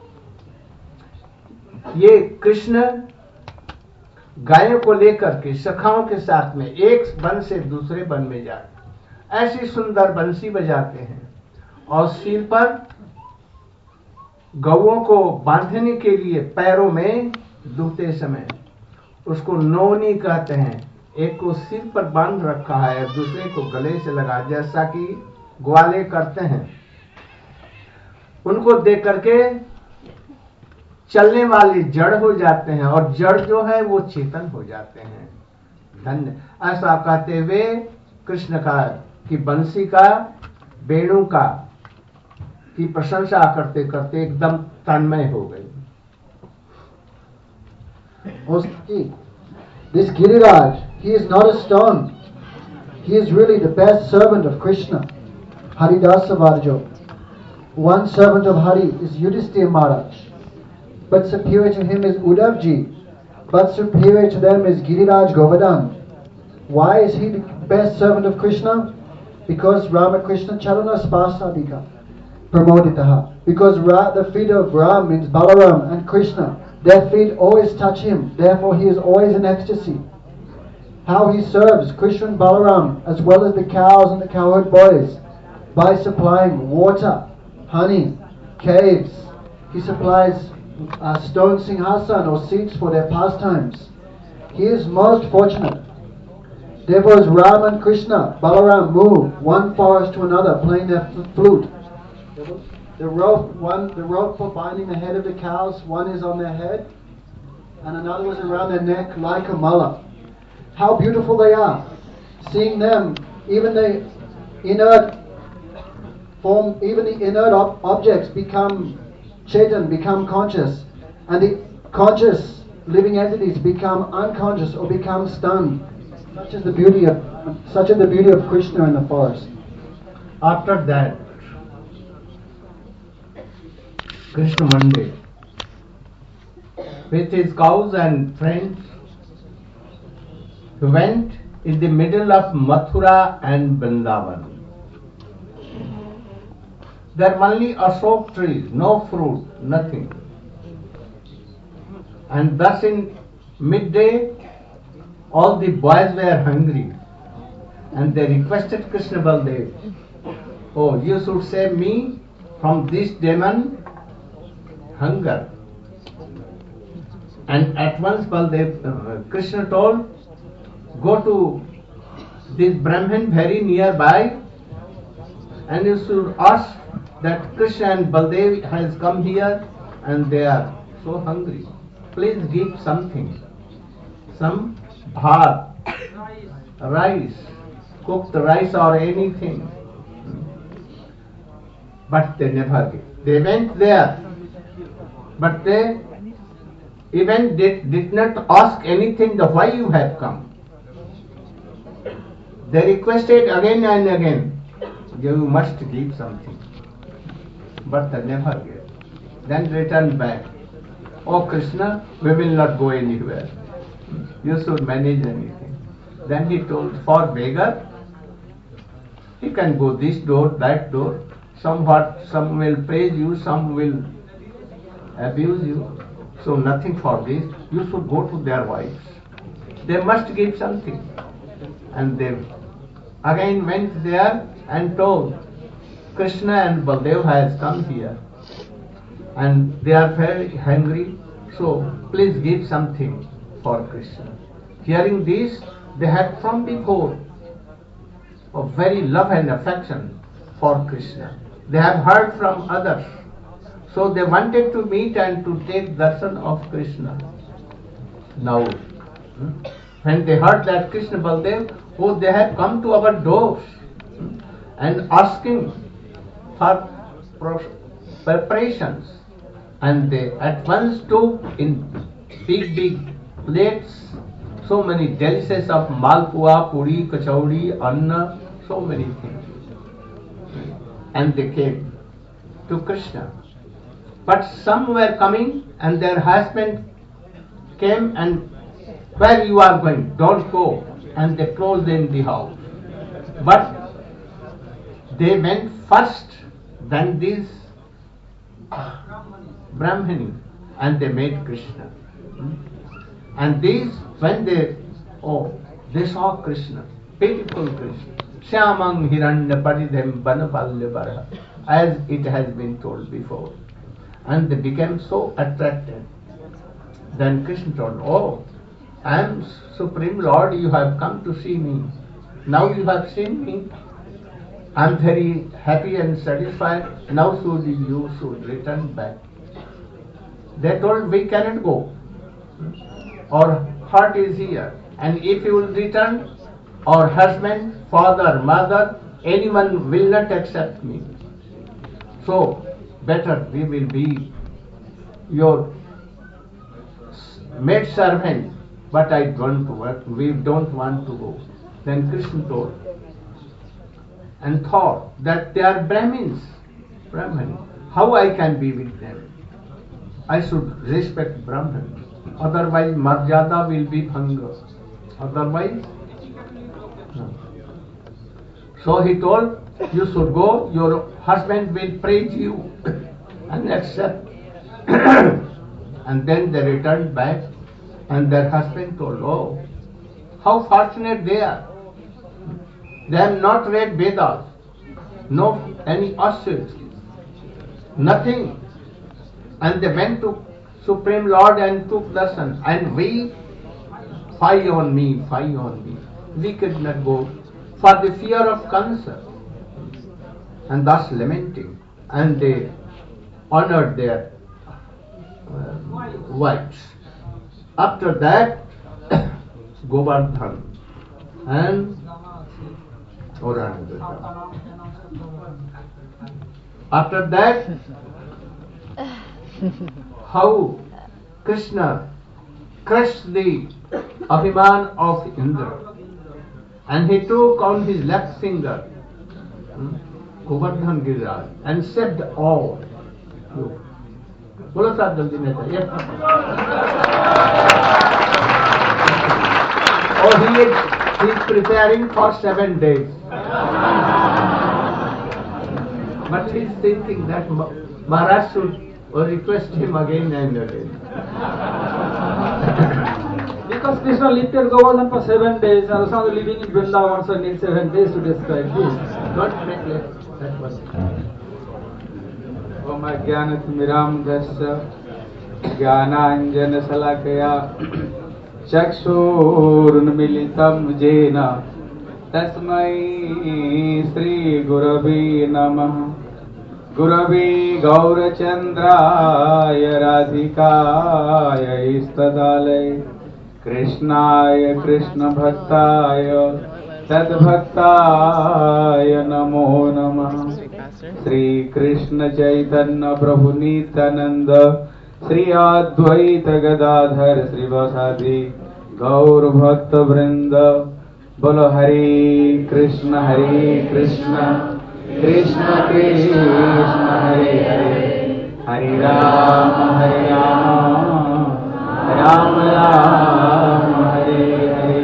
ये कृष्ण गायों को लेकर के सखाओं के साथ में एक वन से दूसरे वन में जाते, ऐसी सुंदर बंसी बजाते हैं, और सिर पर गौओं को बांधने के लिए पैरों में दुखते समय उसको नौनी कहते हैं। एक को सिर पर बांध रखा है, दूसरे को गले से लगा, जैसा कि ग्वाले करते हैं। उनको देख करके चलने वाले जड़ हो जाते हैं, और जड़ जो है वो चेतन हो जाते हैं। धन्य, ऐसा कहते हुए कृष्ण का की बंसी का, वेणु का की प्रशंसा करते करते एकदम तन्मय हो गई। This Giriraj, he is not a stone. He is really the best servant of Krishna, Haridasa Varjo. One servant of Hari is Yudhisthira Maharaj, but superior to him is Uddhavji, but superior to them is Giriraj Govardhan. Why is he the best servant of Krishna? Because Ramakrishna Charana Spasadika Pramoditaha. Because Ra, the feet of Ram means Balaram and Krishna. Their feet always touch him. Therefore he is always in ecstasy. How he serves Krishna and Balaram as well as the cows and the cowherd boys by supplying water, honey, caves. He supplies uh, stone singhasan or seats for their pastimes. He is most fortunate. Therefore as Ram and Krishna, Balaram move one forest to another playing their flute. The rope, one, the rope for binding the head of the cows, one is on their head, and another was around their neck like a mala. How beautiful they are! Seeing them, even the inert form, even the inert ob- objects become chetan, become conscious, and the conscious living entities become unconscious or become stunned. Such is the beauty of such is the beauty of Krishna in the forest. After that, Krishna Monday, with his cows and friends, he went in the middle of Mathura and Vrindavan. There were only ashok trees, no fruit, nothing. And thus in midday, all the boys were hungry, and they requested Krishna Baldev, oh, you should save me from this demon hunger. And at once Baldev, uh, Krishna told, go to this Brahman very nearby, and you should ask that Krishna and Baldev has come here and they are so hungry. Please give something, some bhat, rice, cooked rice or anything. But they never gave. They went there, but they even did, did not ask anything, the why you have come. They requested again and again, you must give something. But they never gave. Then returned back. Oh Krishna, we will not go anywhere. You should manage anything. Then he told, for beggar, you can go this door, that door. Somewhat, some will praise you, some will abuse you. So nothing for this. You should go to their wives. They must give something. And they again went there and told, Krishna and Baldev has come here and they are very hungry, so please give something for Krishna. Hearing this, they had from before a very love and affection for Krishna. They have heard from others, so they wanted to meet and to take darshan of Krishna. Now, when they heard that Krishna Baldev, oh, they have come to our doors and asking for preparations And they at once took in big, big plates so many delicacies of malpua, puri, kachauri, anna, so many things. And they came to Krishna. But some were coming and their husband came and, where you are going? Don't go. And they closed in the house. But they went first, then these Brahmani, and they met Krishna. And these, when they, oh, they saw Krishna, beautiful Krishna, Shyamang Hiranya Paridhem Banapalya Varaha, as it has been told before. And they became so attracted. Then Krishna told, oh, I am Supreme Lord, you have come to see me. Now you have seen me. I am very happy and satisfied. Now should you should return back. They told, we cannot go. Our heart is here. And if you will return, our husband, father, mother, anyone will not accept me. So, better we will be your maid servant, but I don't work, we don't want to go. Then Krishna told and thought that they are Brahmins, Brahmani. How I can be with them? I should respect Brahmans. Otherwise, Marjada will be bhanga. Otherwise, no. So he told, you should go, your husband will praise you and accept. And then they returned back and their husband told, oh, how fortunate they are. They have not read Vedas, no any ascets, nothing. And they went to Supreme Lord and took darshan. And we, fie on me, fie on me. We could not go for the fear of cancer. And thus lamenting. And they honored their uh, wives. After that, Govardhan and Aurangzeb. After that, how Krishna crushed the Abhiman of Indra, and he took on his left finger hmm, Govardhan Giriraj and said all. Bolo sir, jaldi nahi yes. Oh, he is, he is preparing for seven days. But he is thinking that Maharaj should request him again and again. Because Krishna lifted Govardhan for seven days, and also living in Vrindavan, so needs seven days to describe this. Don't make less. That was Om Ajnanat Miram Dasya Jnananjana Salakaya Chakshurunmilitam Jena Tasmai Sri Gurave Namah Gurave Gaurachandraya Radhikaya Istadalaya Krishnaya Krishna Bhaktaya Tadbhaktaya Namo Namah Sri Krishna Chaitanya Prabhu Nityananda Sri Advaita Gadadhar Sri Vasadi Gaur Bhakta Vrinda Bolo Hare Krishna Hare Krishna Krishna Krishna Hare Hare Hare Rama Hare Rama Rama Rama Hare Hare.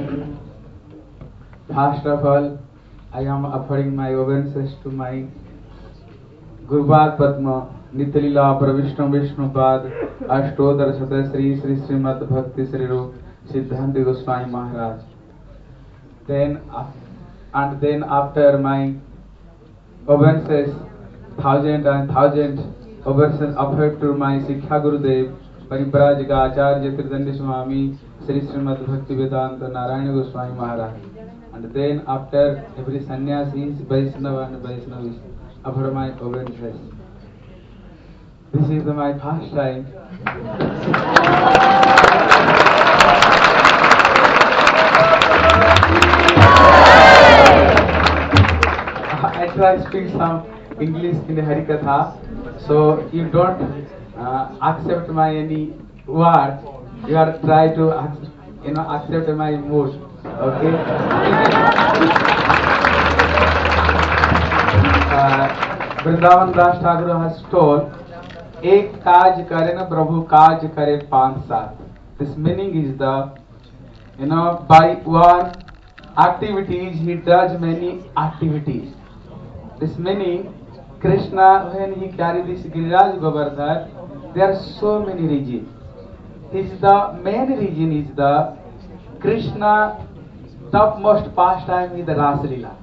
First of all, I am offering my obeisances to my Gurupad Padma Nityalila Pravishnu Vishnupad Ashtodar Sada Sri Sri Srimad Bhakti Sri Rup Siddhanta Goswami Maharaj. Then, and then after my obeisances, thousand and thousand obeisances offered to my Sikkha Gurudev Paribrajika Acharya Tirthanji Swami Sri Srimad Bhakti Vedanta Narayana Goswami Maharaj. And then after every sannyasi, Vaishnava and Vaishnavis offer my obeisances. This is my first time. I try to speak some English in the Harikatha, so you don't uh, accept my any word, you are try to ac- you know accept my mood. Okay. uh, Vrindavan Das Thakur has told, एक काज करे न प्रभु काज करे पांच सात. This meaning is the, you know, by one activities he does many activities. This meaning, Krishna, when he carried this Giriraj Govardhan, there are so many reasons. This is the main reason is the Krishna topmost pastime is the Rasa Leela.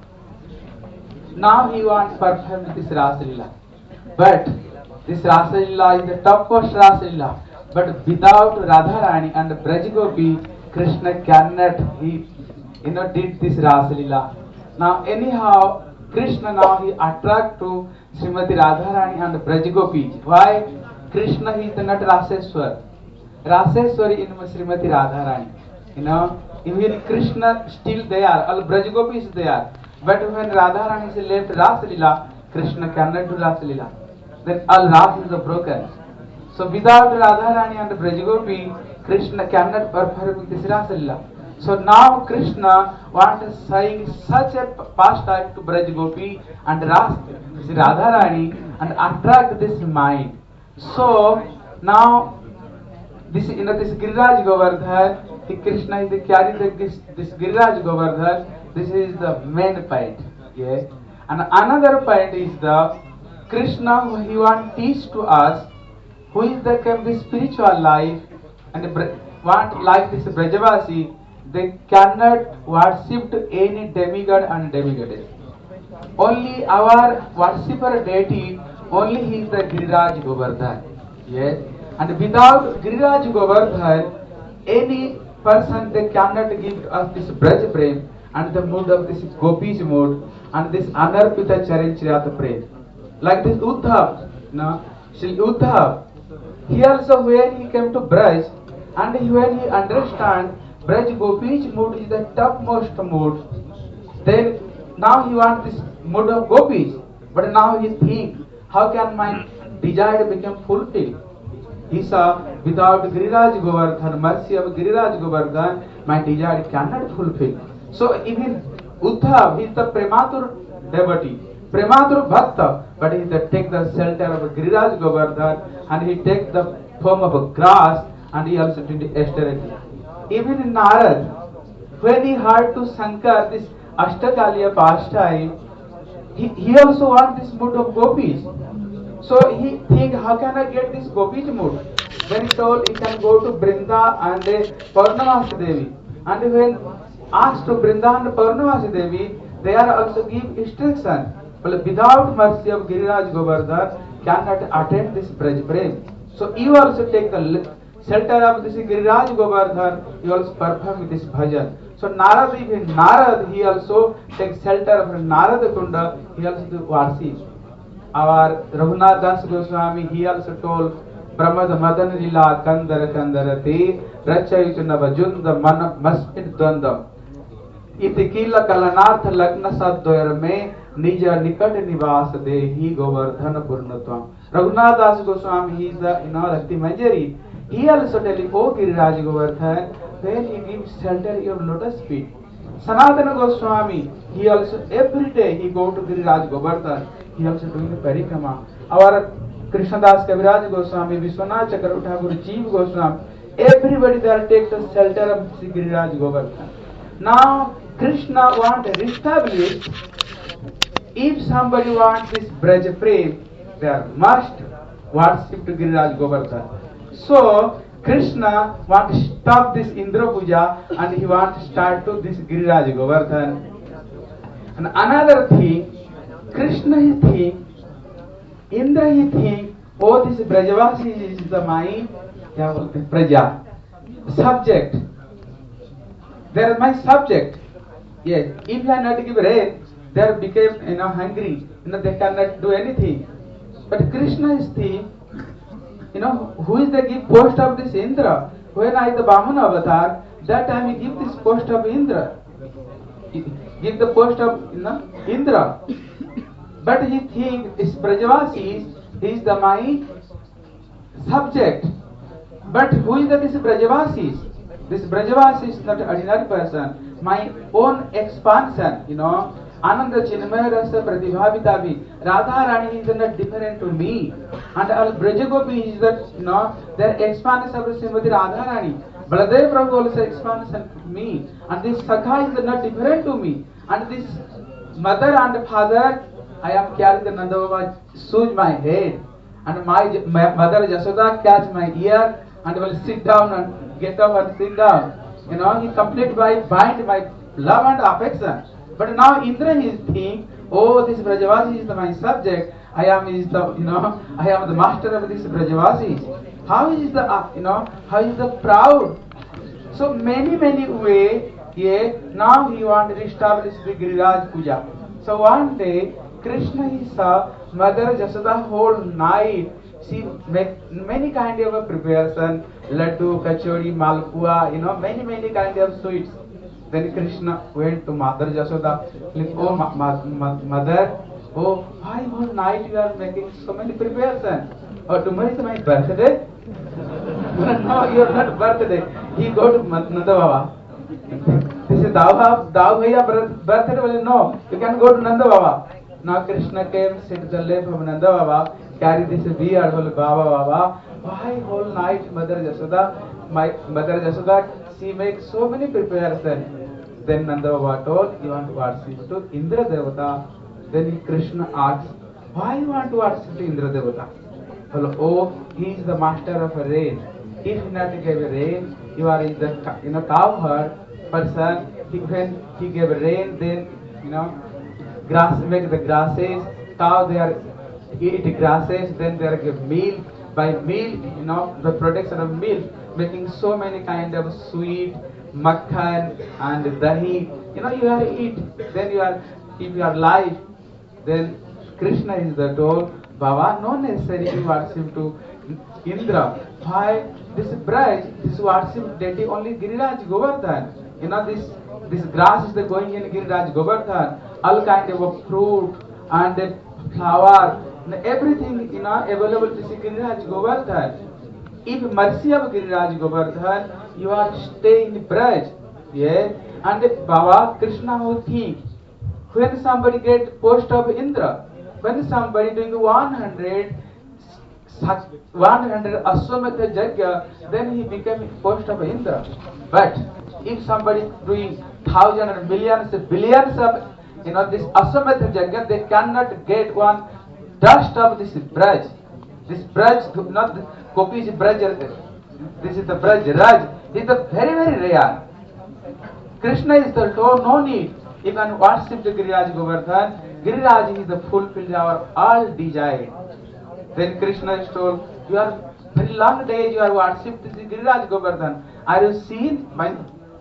Now he wants to perform this Rasa Leela, but this Rasa Leela is the topmost Rasa Leela. But without Radharani and Braj Gopi, Krishna cannot he you know did this Rasa Leela. Now anyhow, Krishna now he attract to Srimati Radharani and Braj Gopi. Why? Krishna he is not Raseswar. Raseswari in Srimati Radharani. You know, even Krishna still there, all Braj Gopi is there. But when Radharani is left Rasa Leela, Krishna cannot do Rasa Leela. Then all Ras is broken. So without Radharani and Braj Gopi, Krishna cannot perform this Rasa Leela. So now Krishna wants to sing such a pastime to Braj Gopi and Ras, Radharani, and attract this mind. So now this you know this Giriraj Govardhan, the Krishna is the carry the, this this Giriraj Govardhan. This is the main point. Yeah. And another point is the Krishna who he want to teach to us who is the can be spiritual life and the, want like this Brajavasi, they cannot worship any demigod and demigoddess. Only our worshipper deity, only he is the Giriraj Govardhan. Yes. And without Giriraj Govardhan, any person they cannot give us this Braj Prem and the mood of this Gopi's mood and this Anarpita Charanchirata Prem. Like this Uddhav, no? Shri Uddhav, he also when he came to Braj and he, when he understand Braj Gopi's mood is the topmost mood, then now he wants this mood of Gopis, but now he think, how can my desire become fulfilled? He saw, without Giriraj Govardhan, mercy of Giriraj Govardhan, my desire cannot fulfill. So even Uddhav, he is the Prematur devotee, Prematur Bhakta, but he take the shelter of Giriraj Govardhan and he take the form of grass and he also did the austerity. Even in Narad, when he heard to Shankar this Ashtakaliya pastime, he, he also want this mood of Gopis. So he think, how can I get this Gopi's mood? Then he told he can go to Brinda and Purnamasi Devi. And when asked to Brinda and Purnamasi Devi, they are also give instruction. But without mercy of Giriraj Govardhan, cannot attend this Braj Prem. So you also take the shelter of this Giriraj Govardhan, you also perform this bhajan. So Narad, even Narad, he also takes shelter of Narad Kunda, he also do worship. Our Raghunath Das Goswami, he also told Brahmad Madan Lila Kandara Kandarate Rachayutu Navajunda Mana Masjid Dwandam Itikila Kalanarth Lagna Saddoyar Me Nija Nikat Nivas Dehi Govardhana Purnatvam. Raghunath Das Goswami, he is the you know the Manjari. He also telling, O Giriraj Govardhan, when he gives shelter your lotus feet. Sanatana Goswami, he also every day he go to Giriraj Govardhan. He also doing the parikrama. Our Krishnadas Kaviraj Goswami, Vishwanath Chakravarti Thakur, Jeev Goswami, everybody there take the shelter of Sri Giriraj Govardhan. Now Krishna want to establish, if somebody wants this Braj Prem, they must worship to Giriraj Govardhan. So Krishna want to stop this Indra Puja and he want to start to this Giriraj Govardhan. And another thing, Krishna he think, Indra he think, oh this Brajavasi is the my Praja, subject. They are my subject. Yes, if I not give rain, they became you know hungry. You know they cannot do anything. But Krishna is the, you know, who is the give post of this Indra? When I the Vamana avatar, that time he give this post of Indra. Give the post of you know Indra. But he think is Brajavasi, he is the my subject. But who is the, this Brajavasis? This Brajavasi is not an ordinary person. My own expansion, you know. Ananda Chinmaya Rasa Pratibhavitavi. Radha Rani is not different to me. And all Brajagopi is that, you know, their expansion of Srimati Radha Rani. Baladev Prabhu also expansion to me. And this Sakha is not different to me. And this mother and father, I am carrying the Nanda Baba, soothe my head. And my, my mother Jasoda catch my ear and will sit down and get up and sit down. You know, he complete by bind my love and affection. But now Indra is thinking, oh, this Brajavasi is my subject. I am is the, you know, I am the master of this Brajavasi. How is the, uh, you know, how is the proud? So many, many way, yeah, now he want to establish the Giriraj Puja. So one day, Krishna he saw Mother Jasoda whole night. She make many kind of a preparation, laddu, kachori, malpua, you know, many, many kind of sweets. Then Krishna went to Mother Jasoda, like, oh, ma ma ma mother, oh, why whole night you are making so many preparations? Oh, tomorrow is my birthday? No, your not birthday. He go to Nanda Baba. He said, thou thou bhaiya birthday? Well, no, you can go to Nanda Baba. Now Krishna came, sit at the left of Nanda Baba, carry this beard, Baba Baba. Why whole night Mother Jasoda, my Mother Jasoda, she makes so many preparations. Then Nanda Baba told, you want to worship to Indra Devata. Then Krishna asked, why you want to worship to Indra Devata? Well, oh, he is the master of rain. If he not give rain, you are in the, you know, cow herd person. He, when he gave rain, then, you know, grass, make the grasses, cow they are eat grasses, then they are give milk. By milk, you know, the production of milk, making so many kind of sweet, makhan and dahi. You know, you are eat. Then you are, if you are live, then Krishna is the told, Baba, no necessary worship to Indra. Why this Braj, this worship deity only Giriraj Govardhan. You know, this this grass is the going in Giriraj Govardhan. All kind of fruit and flower, everything, you know, available to Giriraj Govardhan. If mercy of Giriraj Govardhan, you are staying in Braj, yeah. And Baba Krishna will think, when somebody get post of Indra, when somebody doing one hundred, one hundred Aswametha Yajna, then he became post of Indra. But if somebody doing thousand and millions, billions of, you know, this Aswametha Yajna, they cannot get one dust of this Braj. This Braj, not the Kopi is Braj, this is the Braj Raj. It is very, very rare. Krishna is the told, no need. You can worship the Giriraj Govardhan. Giriraj is the fulfilled our all desire. Then Krishna is told, you are very long days you are worshipped the Giriraj Govardhan. Are you seen my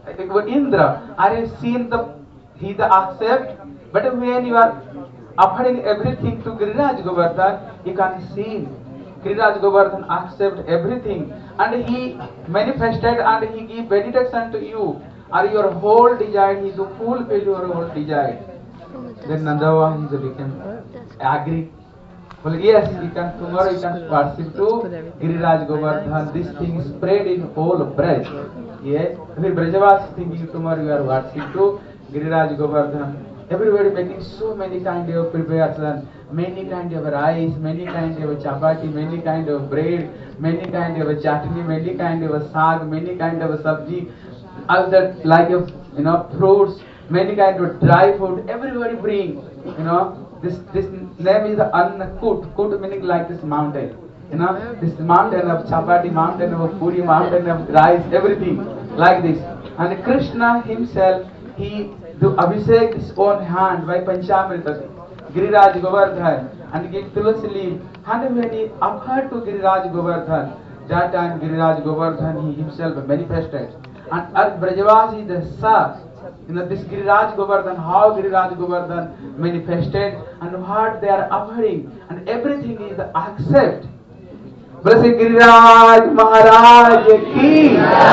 Indra? Are you seen the he the accept? But when you are offering everything to Giriraj Govardhan, you can see Giriraj Govardhan accept everything, and he manifested and he give benediction to you. Are your whole desire, he to fulfill your whole desire. Then Nanda Baba became agree. Well, yes, you can tomorrow you can worship to Giriraj Govardhan. This thing is spread in whole Braj. Yeah, every Brajavas thinking tomorrow you are worship to Giriraj Govardhan. Everybody making so many kind of preparation, many kind of rice, many kind of chapati, many kind of bread, many kind of chutney, many kind of saag, many kind of sabji, other like of, you know, fruits, many kind of dry food. Everybody bring, you know. This this name is the Annakut. Kut meaning like this mountain. You know, this mountain of chapati, mountain of puri, mountain of rice, everything like this. And Krishna himself, he do abhishek his own hand by Panchamrita, Giriraj Govardhan, and give tulsi leaf. And when he offered to Giriraj Govardhan, that time Giriraj Govardhan he himself manifested. And as Brajavasi the Sa, you know, this Giriraj Govardhan, how Giriraj Govardhan manifested and what they are offering, and everything is accept. Blessed Giriraj Maharaj ki.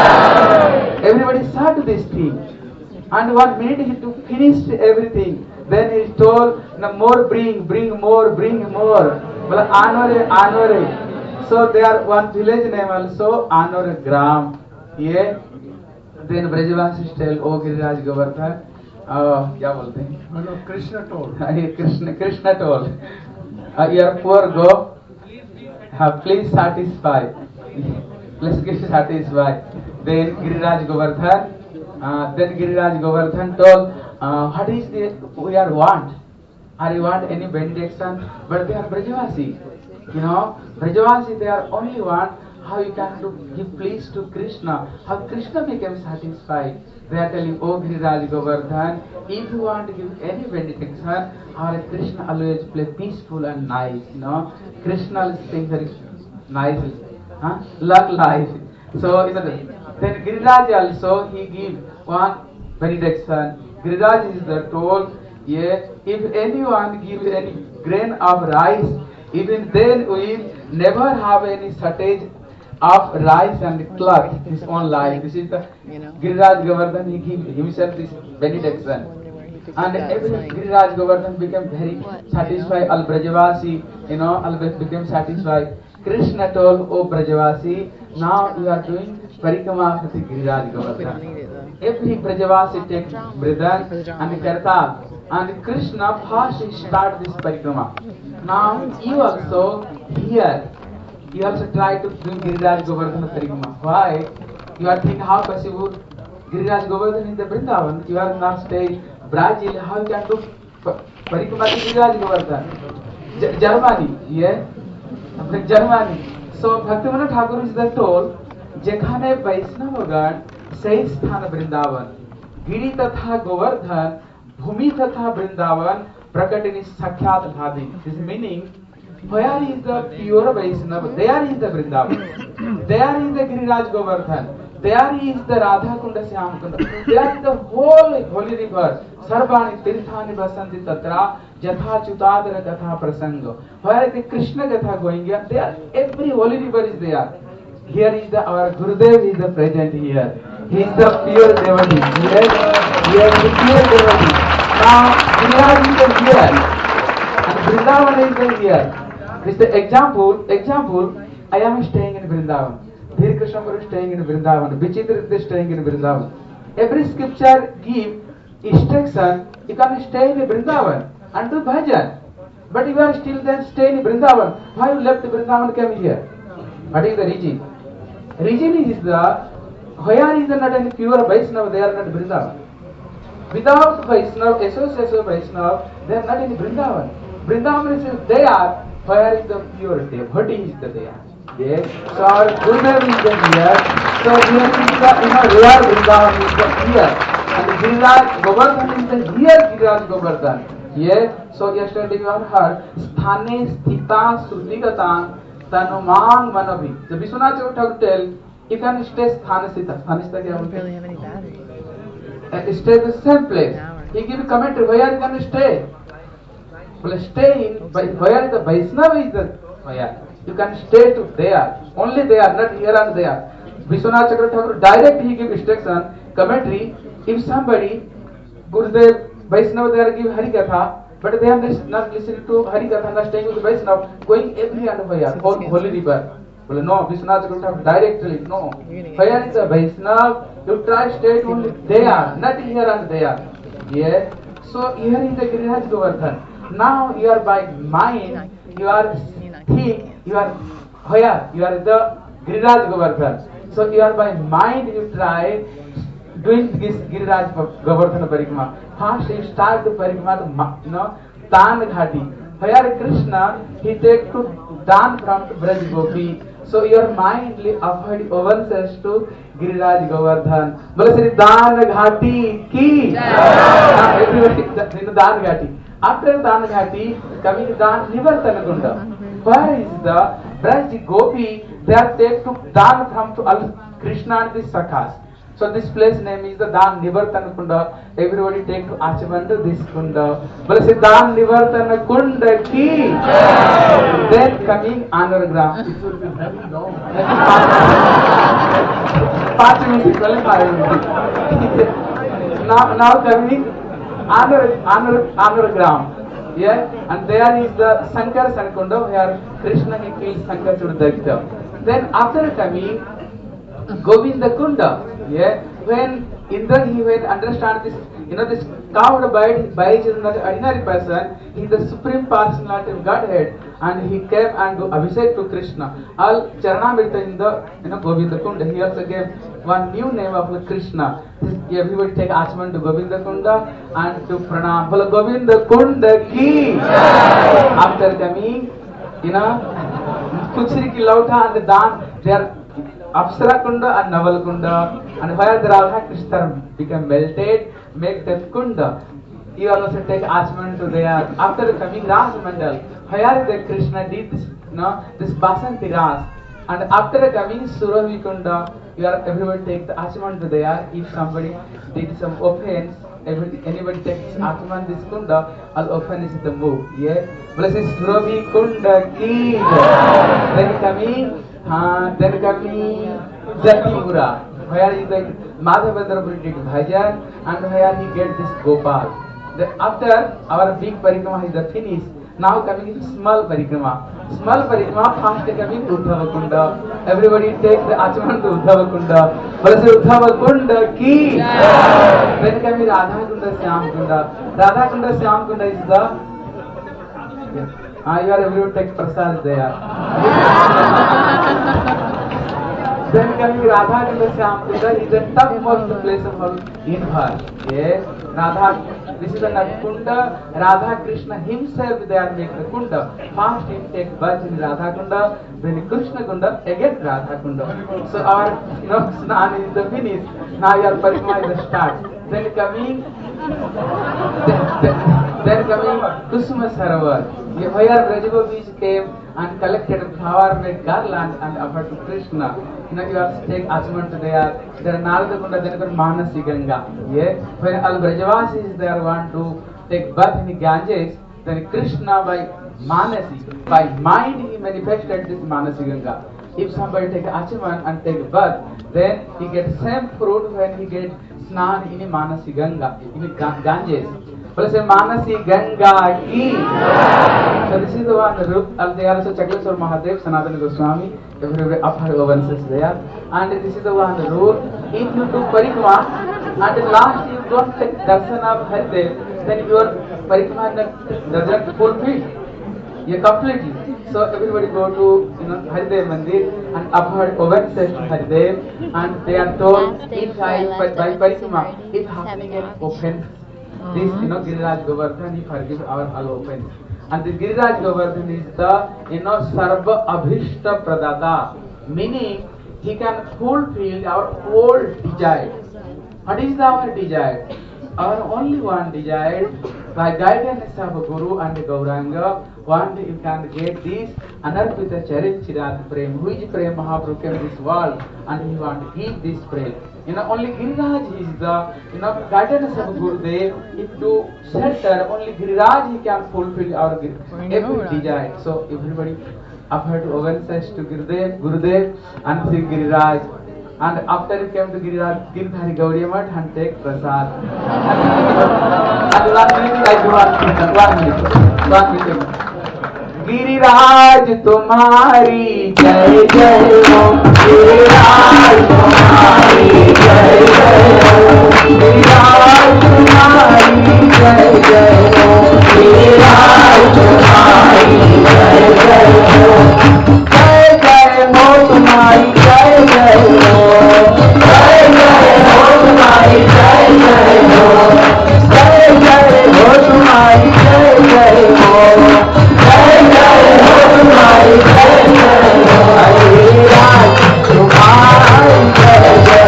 Everybody saw to this thing. And one minute he to finish everything. Then he told, no more bring, bring more, bring more. Well, anore, anore. So there one village name also Anuragram. Yeah. Then Brajavasis tell, oh Giriraj Govardhan, uh, क्या बोलते हैं? No, no, Krishna told. ये Krishna, Krishna told, uh, your poor go, uh, please satisfy, please give satisfy. Then Giriraj Govardhan, uh, then Giriraj Govardhan told, uh, what is the we are want? Are you want any benediction? But they are Brajavasi, you know, Brajavasi they are only want how you can do give please to Krishna, how Krishna became satisfied. They are telling, oh Giriraj Govardhan, if you want to give any benediction, our Krishna always play peaceful and nice, you know. Krishna always sings very nicely, huh? Luck life. So, you know, then Giriraj also, he give one benediction. Giriraj is the told, yeah, if anyone give any grain of rice, even then we never have any shortage of rice and cloth, his own life. This is the Giriraj Govardhan, he gave himself this benediction. And every Giriraj Govardhan became very satisfied. Al Brajavasi, you know, all became satisfied. Krishna told, oh Brajavasi, now you are doing Parikrama of the Giriraj Govardhan. Every Brajavasi takes Mridang and Kartal. And Krishna first start this Parikrama. Now you also here, you also try to do Giriraj Govardhan Parikrama. Why? You are thinking how possible Giriraj Govardhan in the Vrindavan, you are not staying Brazil, how you can do Parikrama to Giriraj Govardhan? J- Germany, yeah? Germany. So Bhaktivinoda Thakur is the told, Jekhane Vaishnavagan, say Sthana Vrindavan, Giri Tatha Govardhan, Bhumi Tatha Vrindavan, Prakatini Sakhyat Bhadi. This meaning, where is the pure Vaishnava? There is the Vrindavan. There is the Giriraj Govardhan. There is the Radha Kunda Syam Kunda. There is the whole holy river. Sarvani Tirthani Basanti Tatra Jatha Chutadara Gatha Prasango. Where the Krishna Gatha going here, there every holy river is there. Here is the our Gurudev is the present here. He is the pure devotee. Yes, he is the pure devotee. Now Giriraj is here and Vrindavan is the here. This is the example. Example. I am staying in Vrindavan. Dhir Krishna Guru is staying in Vrindavan. Vichitra is staying in Vrindavan. Every scripture give instruction. You can stay in Vrindavan and do bhajan. But you are still then stay in Vrindavan. Why you left Vrindavan came here? What is the reason? Reason is the where is the not any pure Vaishnava, they are not Vrindavan. Without Vaishnava, association of Vaishnava, they are not in Vrindavan. Vrindavan is there, where is the pure devotee is the there. Yes. So our Gurudev is the here. So here is the, you know, real Vrindavan is the here. And Giriraj Govardhan is the here Giriraj Govardhan. Yes. So yesterday you have heard, Sthane Sthita Srutigata Tanuman Manavi. The Vishwanath Thakur tell, you can stay Sthane Sthita. Sthane Sthita don't really have any batteries. Uh, stay the same place. He give a commentary where you can stay. Well, stay in, where the Vaishnava is the where. You can stay to there, only there, not here and there. Vishwanath Chakravarti direct he give instruction, commentary. If somebody, Gurudev, Vaishnava, they are give Harikatha, but they are not listening to Harikatha, not staying with the Vaishnava, going every and where, holy river. Well, no, Vishwanath Chakravarti directly, no. Where is the Vaishnava? You try stay only there, not here and there. Yeah. So here is the Giriraj Govardhan. Now you are by mind, you are think. You are where? You are the Giriraj Govardhan. So you are by mind you try doing this Giriraj Govardhan Parikrama. First you start the Parikrama, you know, Dan Ghati. Where Krishna, he take to Dan from Braj Gopi. So your mind avoid overseas to Giriraj Govardhan. Bola Sri Dan Ghati ki. Everybody, you know, Dan Ghati. After Dan Ghati, coming Dan Nivartana Kunda. Where is the Braj Gopi? They are take to Dan from to Al Krishna and the Sakhas. So this place name is the Dan Nivartana Kunda. Everybody take to Achavanda this Kunda. But say Dan Nivartana Kunda ki. Then coming Anuragram. It will be very long. Five minutes, five minutes. Now, now coming Anur Anur Anuragram. Yeah, and there is the Sankar Sankunda where Krishna he kills Sankarasura Daitya. Then after coming Govinda Kunda, yeah, when Indra he when understand this, you know, this carved by by is not ordinary person, he is the supreme personality of Godhead, and he came and do Abhishek to Krishna. All Charanamrita in the, you know, Govinda Kunda. He also gave one new name of Krishna. This, everybody take Achman to Govinda Kunda and to Pranam. Bolo Govinda Kunda ki. After coming, you know, Kuchri ki Lauta and the Dan, they are Apsara Kunda and Naval Kunda, and where the Radha Krishna become melted, make them Kunda. You also take Achman to there. After coming Ras Mandal, where the Krishna did this, you know, this Basanti Ras. And after coming Surabhi Kunda, you are everybody take the Achman to there. If somebody did some offense, everybody, anybody takes Achman this Kunda, all offense is the move. Yeah. Blessed Surabhi Kunda ki. Then coming. Uh, then coming Jatipura, where is the Madhavendra did bhajan, and where he get this Gopal. The, after our big parikrama is the finish, now coming is small parikrama. Small parikrama first coming Uddhava Kunda. Everybody take the Achman to Uddhava Kunda. Blessed Uddhava Kunda ki. Then coming Radha Kunda, Syam Kunda. Radha Kunda, Syam Kunda is the. Ah, you are everyone take prasad there. Then coming Radha Kunda Syam Kunda is the topmost place of all in her. Yes, Radha, this is the Kunda. Radha Krishna himself they are making the Kunda. First he takes birth in Radha Kunda, then Krishna Kunda, again Radha Kunda. So our, you know, Snan is the finish. Now your Parikrama is the start. Then coming, then, then, then coming Kusuma Sarovar. Where Brajagopis came and collected flower made garland and offered to Krishna. You know, you have to take Achman to there. There are Narada Kunda, then there Manasi Ganga. Yeah? When all Brajavasis there want to take birth in the Ganges, then Krishna by Manasi, by mind he manifested this Manasi Ganga. If somebody take Achman and take birth, then he gets same fruit when he gets Snan in Manasi Ganga, in Ganges. But say Manasi Ganga ki. So this is the one root, and they are also Chakleswar Mahadev, Sanatana Goswami, everywhere up her overseas there. And this is the one rule. If you do Parikrama and last you don't take darshan of Haridev, then your Parikrama doesn't fulfill. You completely. So everybody go to, you know, Haridev Mandir and upward overseas to Haridev, and they are told if I by Parikrama, if happening an offense. This, you know, Giriraj Govardhan, he forgives our all offense. And the Giriraj Govardhan is the, you know, Sarva Abhishta Pradata, meaning he can fulfill our whole desire. What is our desire? Our only one desire, by guidance of a Guru and a Gauranga, one day you can get this Anarpita Charit Chirat Prem, which Prem Mahaprabhu came to this world and he want to give this Prem. You know, only Giriraj is the, you know, guidance of Gurudev. If to shelter, only Giriraj he can fulfill our every desire. So everybody offer to obeisance to Gurudev, Gurudev and Sri Giriraj. And after he came to Giriraj, Girdhari Gaudiya Math and take prasad. And last minute I do one minute, one minute. Giriraj तुम्हारी जय जय हो, गिरिराज तुम्हारी जय जय हो, गिरिराज तुम्हारी जय जय हो, गिरिराज तुम्हारी जय जय हो, जय जय हो तुम्हारी जय जय हो, जय जय हो तुम्हारी जय जय हो, जय जय हो तुम्हारी जय जय हो, जय जय हो तुम्हारी जय जय हो, गिरिराज तुम्हारी जय जय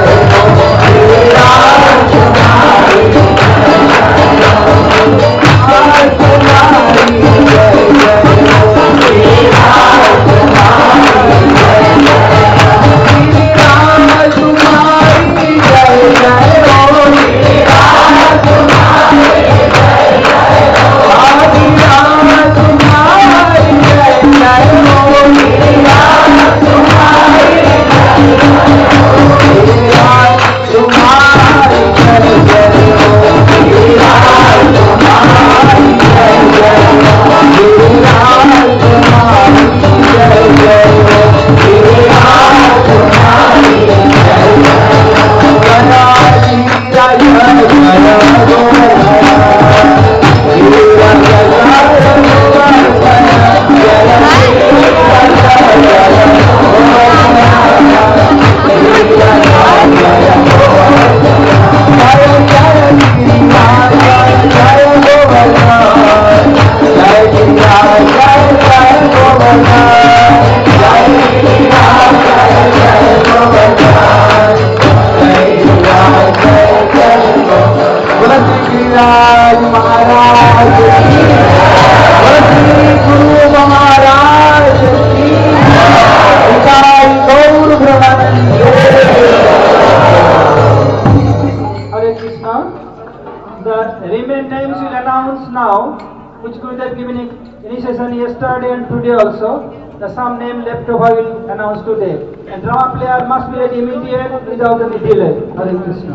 remain names will announce now, which Gurudev given initiation yesterday and today also. The some name left over will announce today. And drama player must be ready immediate without any delay. Hare Krishna.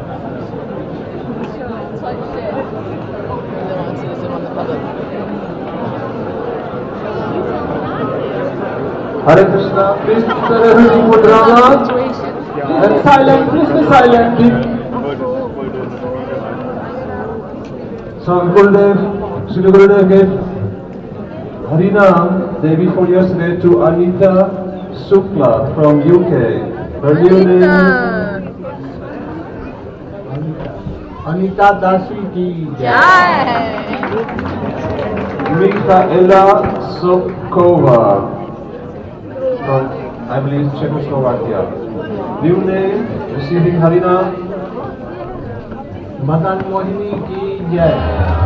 Hare Krishna, please consider everything for drama. And silent, please be silent. So Gurudev, Srila Gurudev gave Harinam Devi for yesterday to Anita Sukla from U K. Her new name is Anita Dasi ki Jai. Michaela Sokova from, I believe, Czechoslovakia. New name, receiving Harinam, Madan Mohini ki jai.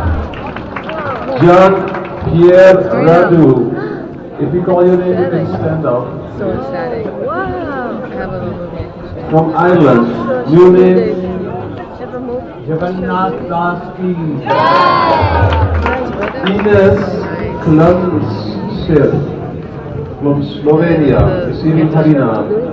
John Pierre Radu. If you call your name, you can stand up. So ecstatic. Wow. I have a little movie. From Ireland. New name, Jagannath Das ki Ines Klanser from Slovenia. Receiving Harinam.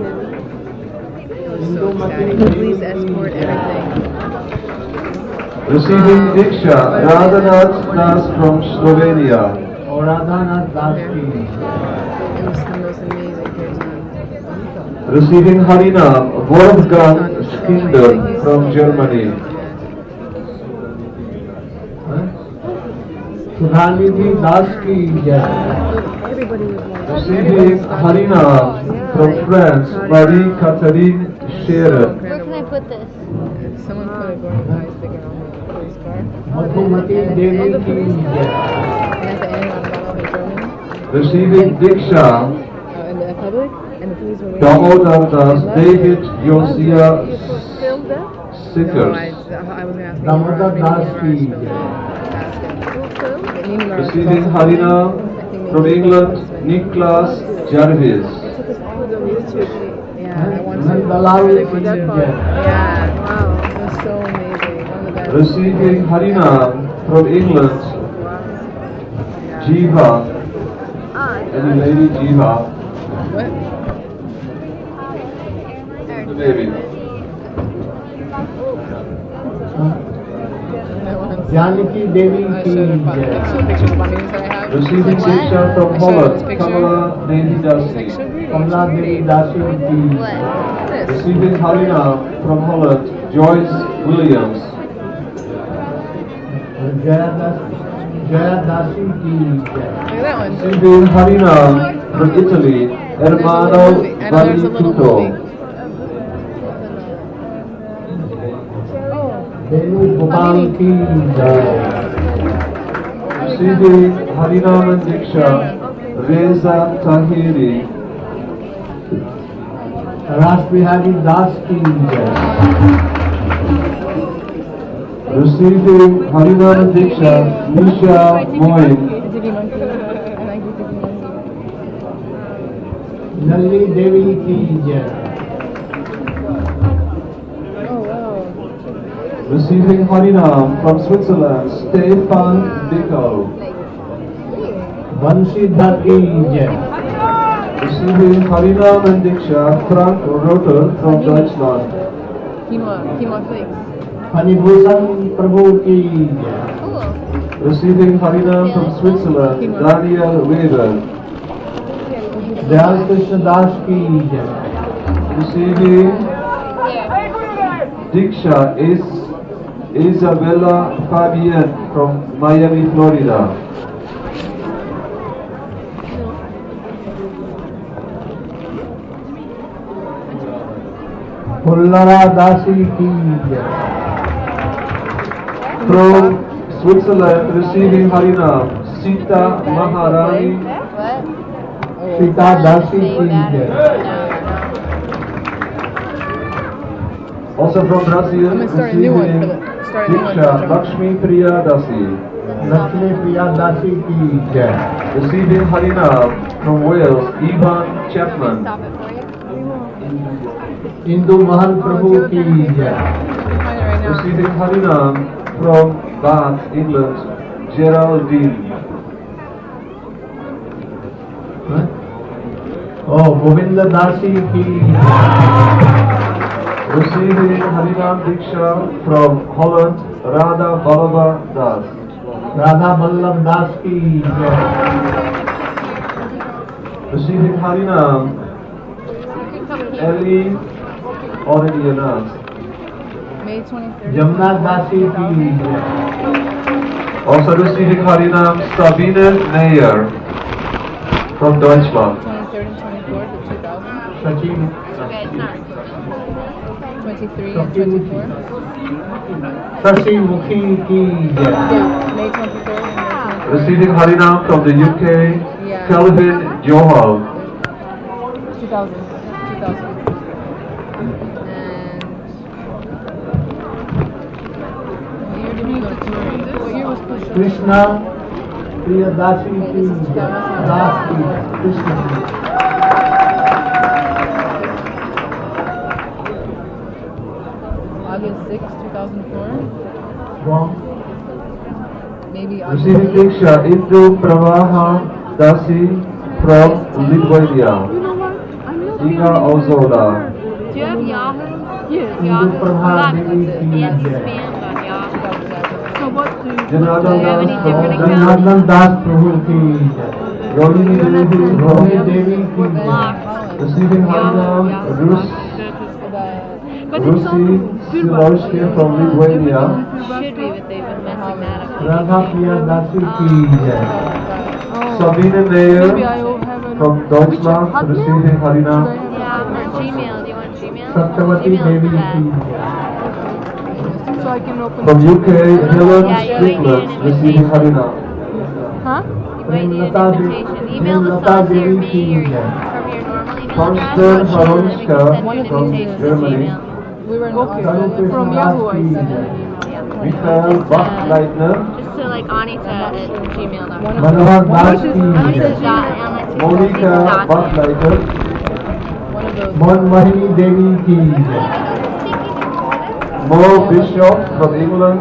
Please escort everything. Receiving Diksha, Radhanath Das from Slovenia. और राधानाथ दास की It was the most amazing person. Receiving Harinam, Wolfgang Skinder from Germany. Sudhanidhi दास की जय. Everybody was like, Receiving Harinam from France, Marie Catherine Scherer. where can I put this? Someone put a glorified sticker on the police car. Madhumati देवी की जय. And at the end, on the bottom of the building, Receiving Diksha, uh, in the public, and the police were waiting. Damodar Das, David Josiah You filmed that? No, I, Sickers. I was going to ask you. Damodar Das की जय. Receiving Harinam from England, Niklas Jarvis. Yeah, I want to. Nandalal really ki want to. jay. Yeah, wow, it was so amazing. One of the best. Receiving Harinam from England, Yeah. Jiva, any lady Jiva, What? the baby. Janaki देवी की जय. Pictures of my meetings that I have. Receiving Diksha from Holland, Kamala Devi Dasi. कमला देवी दासी की जय. This. Receiving Harinam from Holland, Joyce Williams. Jaya दास जया दासी की जय. Look at that one. Receiving Harinam from Italy, Hermano I know there's a little Vanituto. movie. Venu Gopal की जय. Receiving Harinam and Diksha, Reza Tahiri. रास बिहारी दास की जय. Receiving Harinam and Diksha, Nisha Moin. Diggy Monkey. I like the Diggy Monkey. नल्ली देवी की जय. Oh, wow. Receiving Harinam from Switzerland, Stefan Dickow. Banshidhar की जय. Receiving Harinam and Diksha, Frank Rotter from Deutschland. Quinoa. Quinoa flakes. Phanibhushan प्रभु की जय. Cool. Receiving Harinam from Switzerland, Daniel Weber. Dayal Krishna दास की जय. Receiving Diksha is Isabella Fabian from Miami, Florida. फुल्लरा दासी की जय. From Switzerland, receiving Harinam, Sita Maharani. Sita दासी की जय. Also from Brazil, I'm gonna start a new one receiving for the- start a new one. Diksha, Lakshmi Priya Dasi. Lakshmi प्रिया दासी की जय. Receiving Harinam from Wales, Ivan Chapman. Stop it for you. Indu महन प्रभु की जय. Let me find it right now. Receiving Harinam from Bath, England, Geraldine. Oh, Govinda Dasi ki Receiving Harinam Diksha from Holland, Radha Ballabha Das. Radha Ballabh Das ki Receiving Harinam, Ellie already announced. May twenty-third. Jamna Dasi ki Also receiving Harinam, Sabine Meyer from Deutschland. twenty-third and twenty-fourth of two thousand. Sachin twenty-three and twenty-four. Sasi Mukhi ki May twenty-third and May twenty-fourth. Receiving Harinam from the U K, Kelvin Johal. two thousand. two thousand. And what year did we go to touring? What year was Pusha? Krishna Priya Dasi ki Das ki Krishna August sixth, two thousand four. Wrong. Maybe August Receiving eighth. Diksha, Indu Pravaha Dasi from Lithuania. Inga Ozola. Do you have Yahoo? Yes. Hindu Prabha Devi ki Yes, jai. spam on Yahoo. So what do Janardhan Do you have any Das different from accounts? Janardhan Das Prabhu ki Rohini Devi Rohini from Devi ki Blocked. Receiving Harinam, Rus, Rusi Silovsky from Lithuania. Should be, but they've been messing that up. Radha Priya Dasi ki jai. Sabine Meyer Maybe I will have a from Deutschland receiving Harinam. Yeah, or Gmail. Do you want Gmail? Satyavati Gmail Devi is bad. ki so I can open From U K, Helen Yeah, you might need Strickland an receiving invitation. Harinam. Huh? You might need an Lata Devi- invitation. Email the Lata saucy or Devi me ki or jai. from your normal email Constance address. And then we Haronska can send you an from invitation to Germany. Gmail. We were in Garu Australia. Krishna From Das Yahoo I ki sent jai. an email. Michael Bachleitner, Just to like Anita at gmail dot com. Manohar Das Which is- ki Anita jai. dot L X Monica dot Bachleiter, One of those. Mon Mahini Devi ki jai. Mo Bishop from England,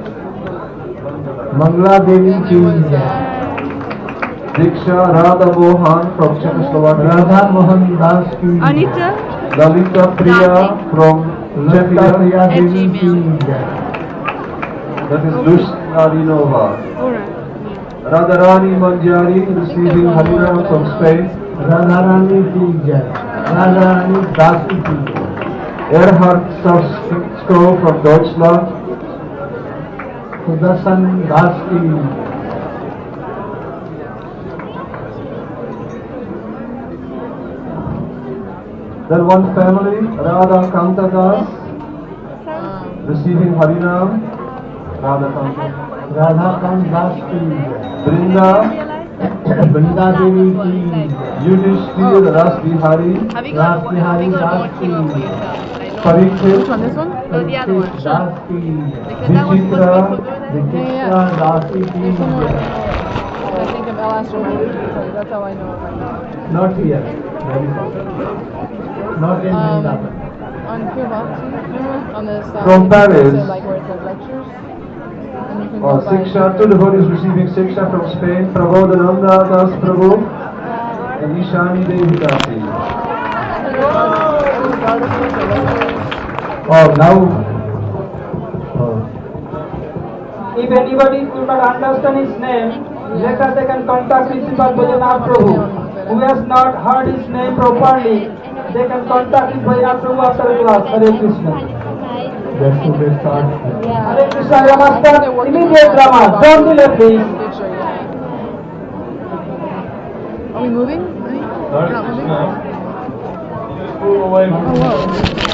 Mangla Devi ki jai. Diksha Radha Mohan from Czechoslovakia, Radha Mohan Das ki jai. Anita Lalita Priya from Lata Czechia, Priya At Devi ki Gmail. jai. that is Lush Larinova. Radharani Manjari receiving Harinam from Spain, Radharani ki jai. Radharani Dasi ki jai. Erhard Sarsko from Deutschland, Sudarshan Das ki jai. then one family, Radha Kanta Das receiving Harinam, Radha Kanta, Radha Kant Das ki jai. Brinda, Brinda Devi ki jai. Yudhishthir Ras Bihari, Have you Ras got have Bihari you got Das more ki chemo for jai. yourself? I know. Parikshit, Which one? This one? Oh, the other one. Das ki jai. Because that one's supposed to Vichitra, be put there. Vikitra Dasi ki There's one more. jai. I think of El Astro. That's how I know it right now. Not here. Very far. Not in Um, Vrindavan. on Pure Bhakti, on the side. From Paris. Like where it says lectures. And you can or go by- Siksha, two devotees receiving Siksha from Spain, Prabodhananda Das Prabhu, and Ishani Devi Dasi. Articles or lectures. Oh, now. Oh. If anybody could not understand his name, later they can contact Principal Bajanath Prabhu. Who has not heard his name properly, they can contact Bajanath Prabhu after the class. Hare Krishna. That's what they start. Hare Krishna, you must start immediate drama. Don't delay, please. Picture, yeah. Are we moving? We're not moving? Go away. Oh, whoa.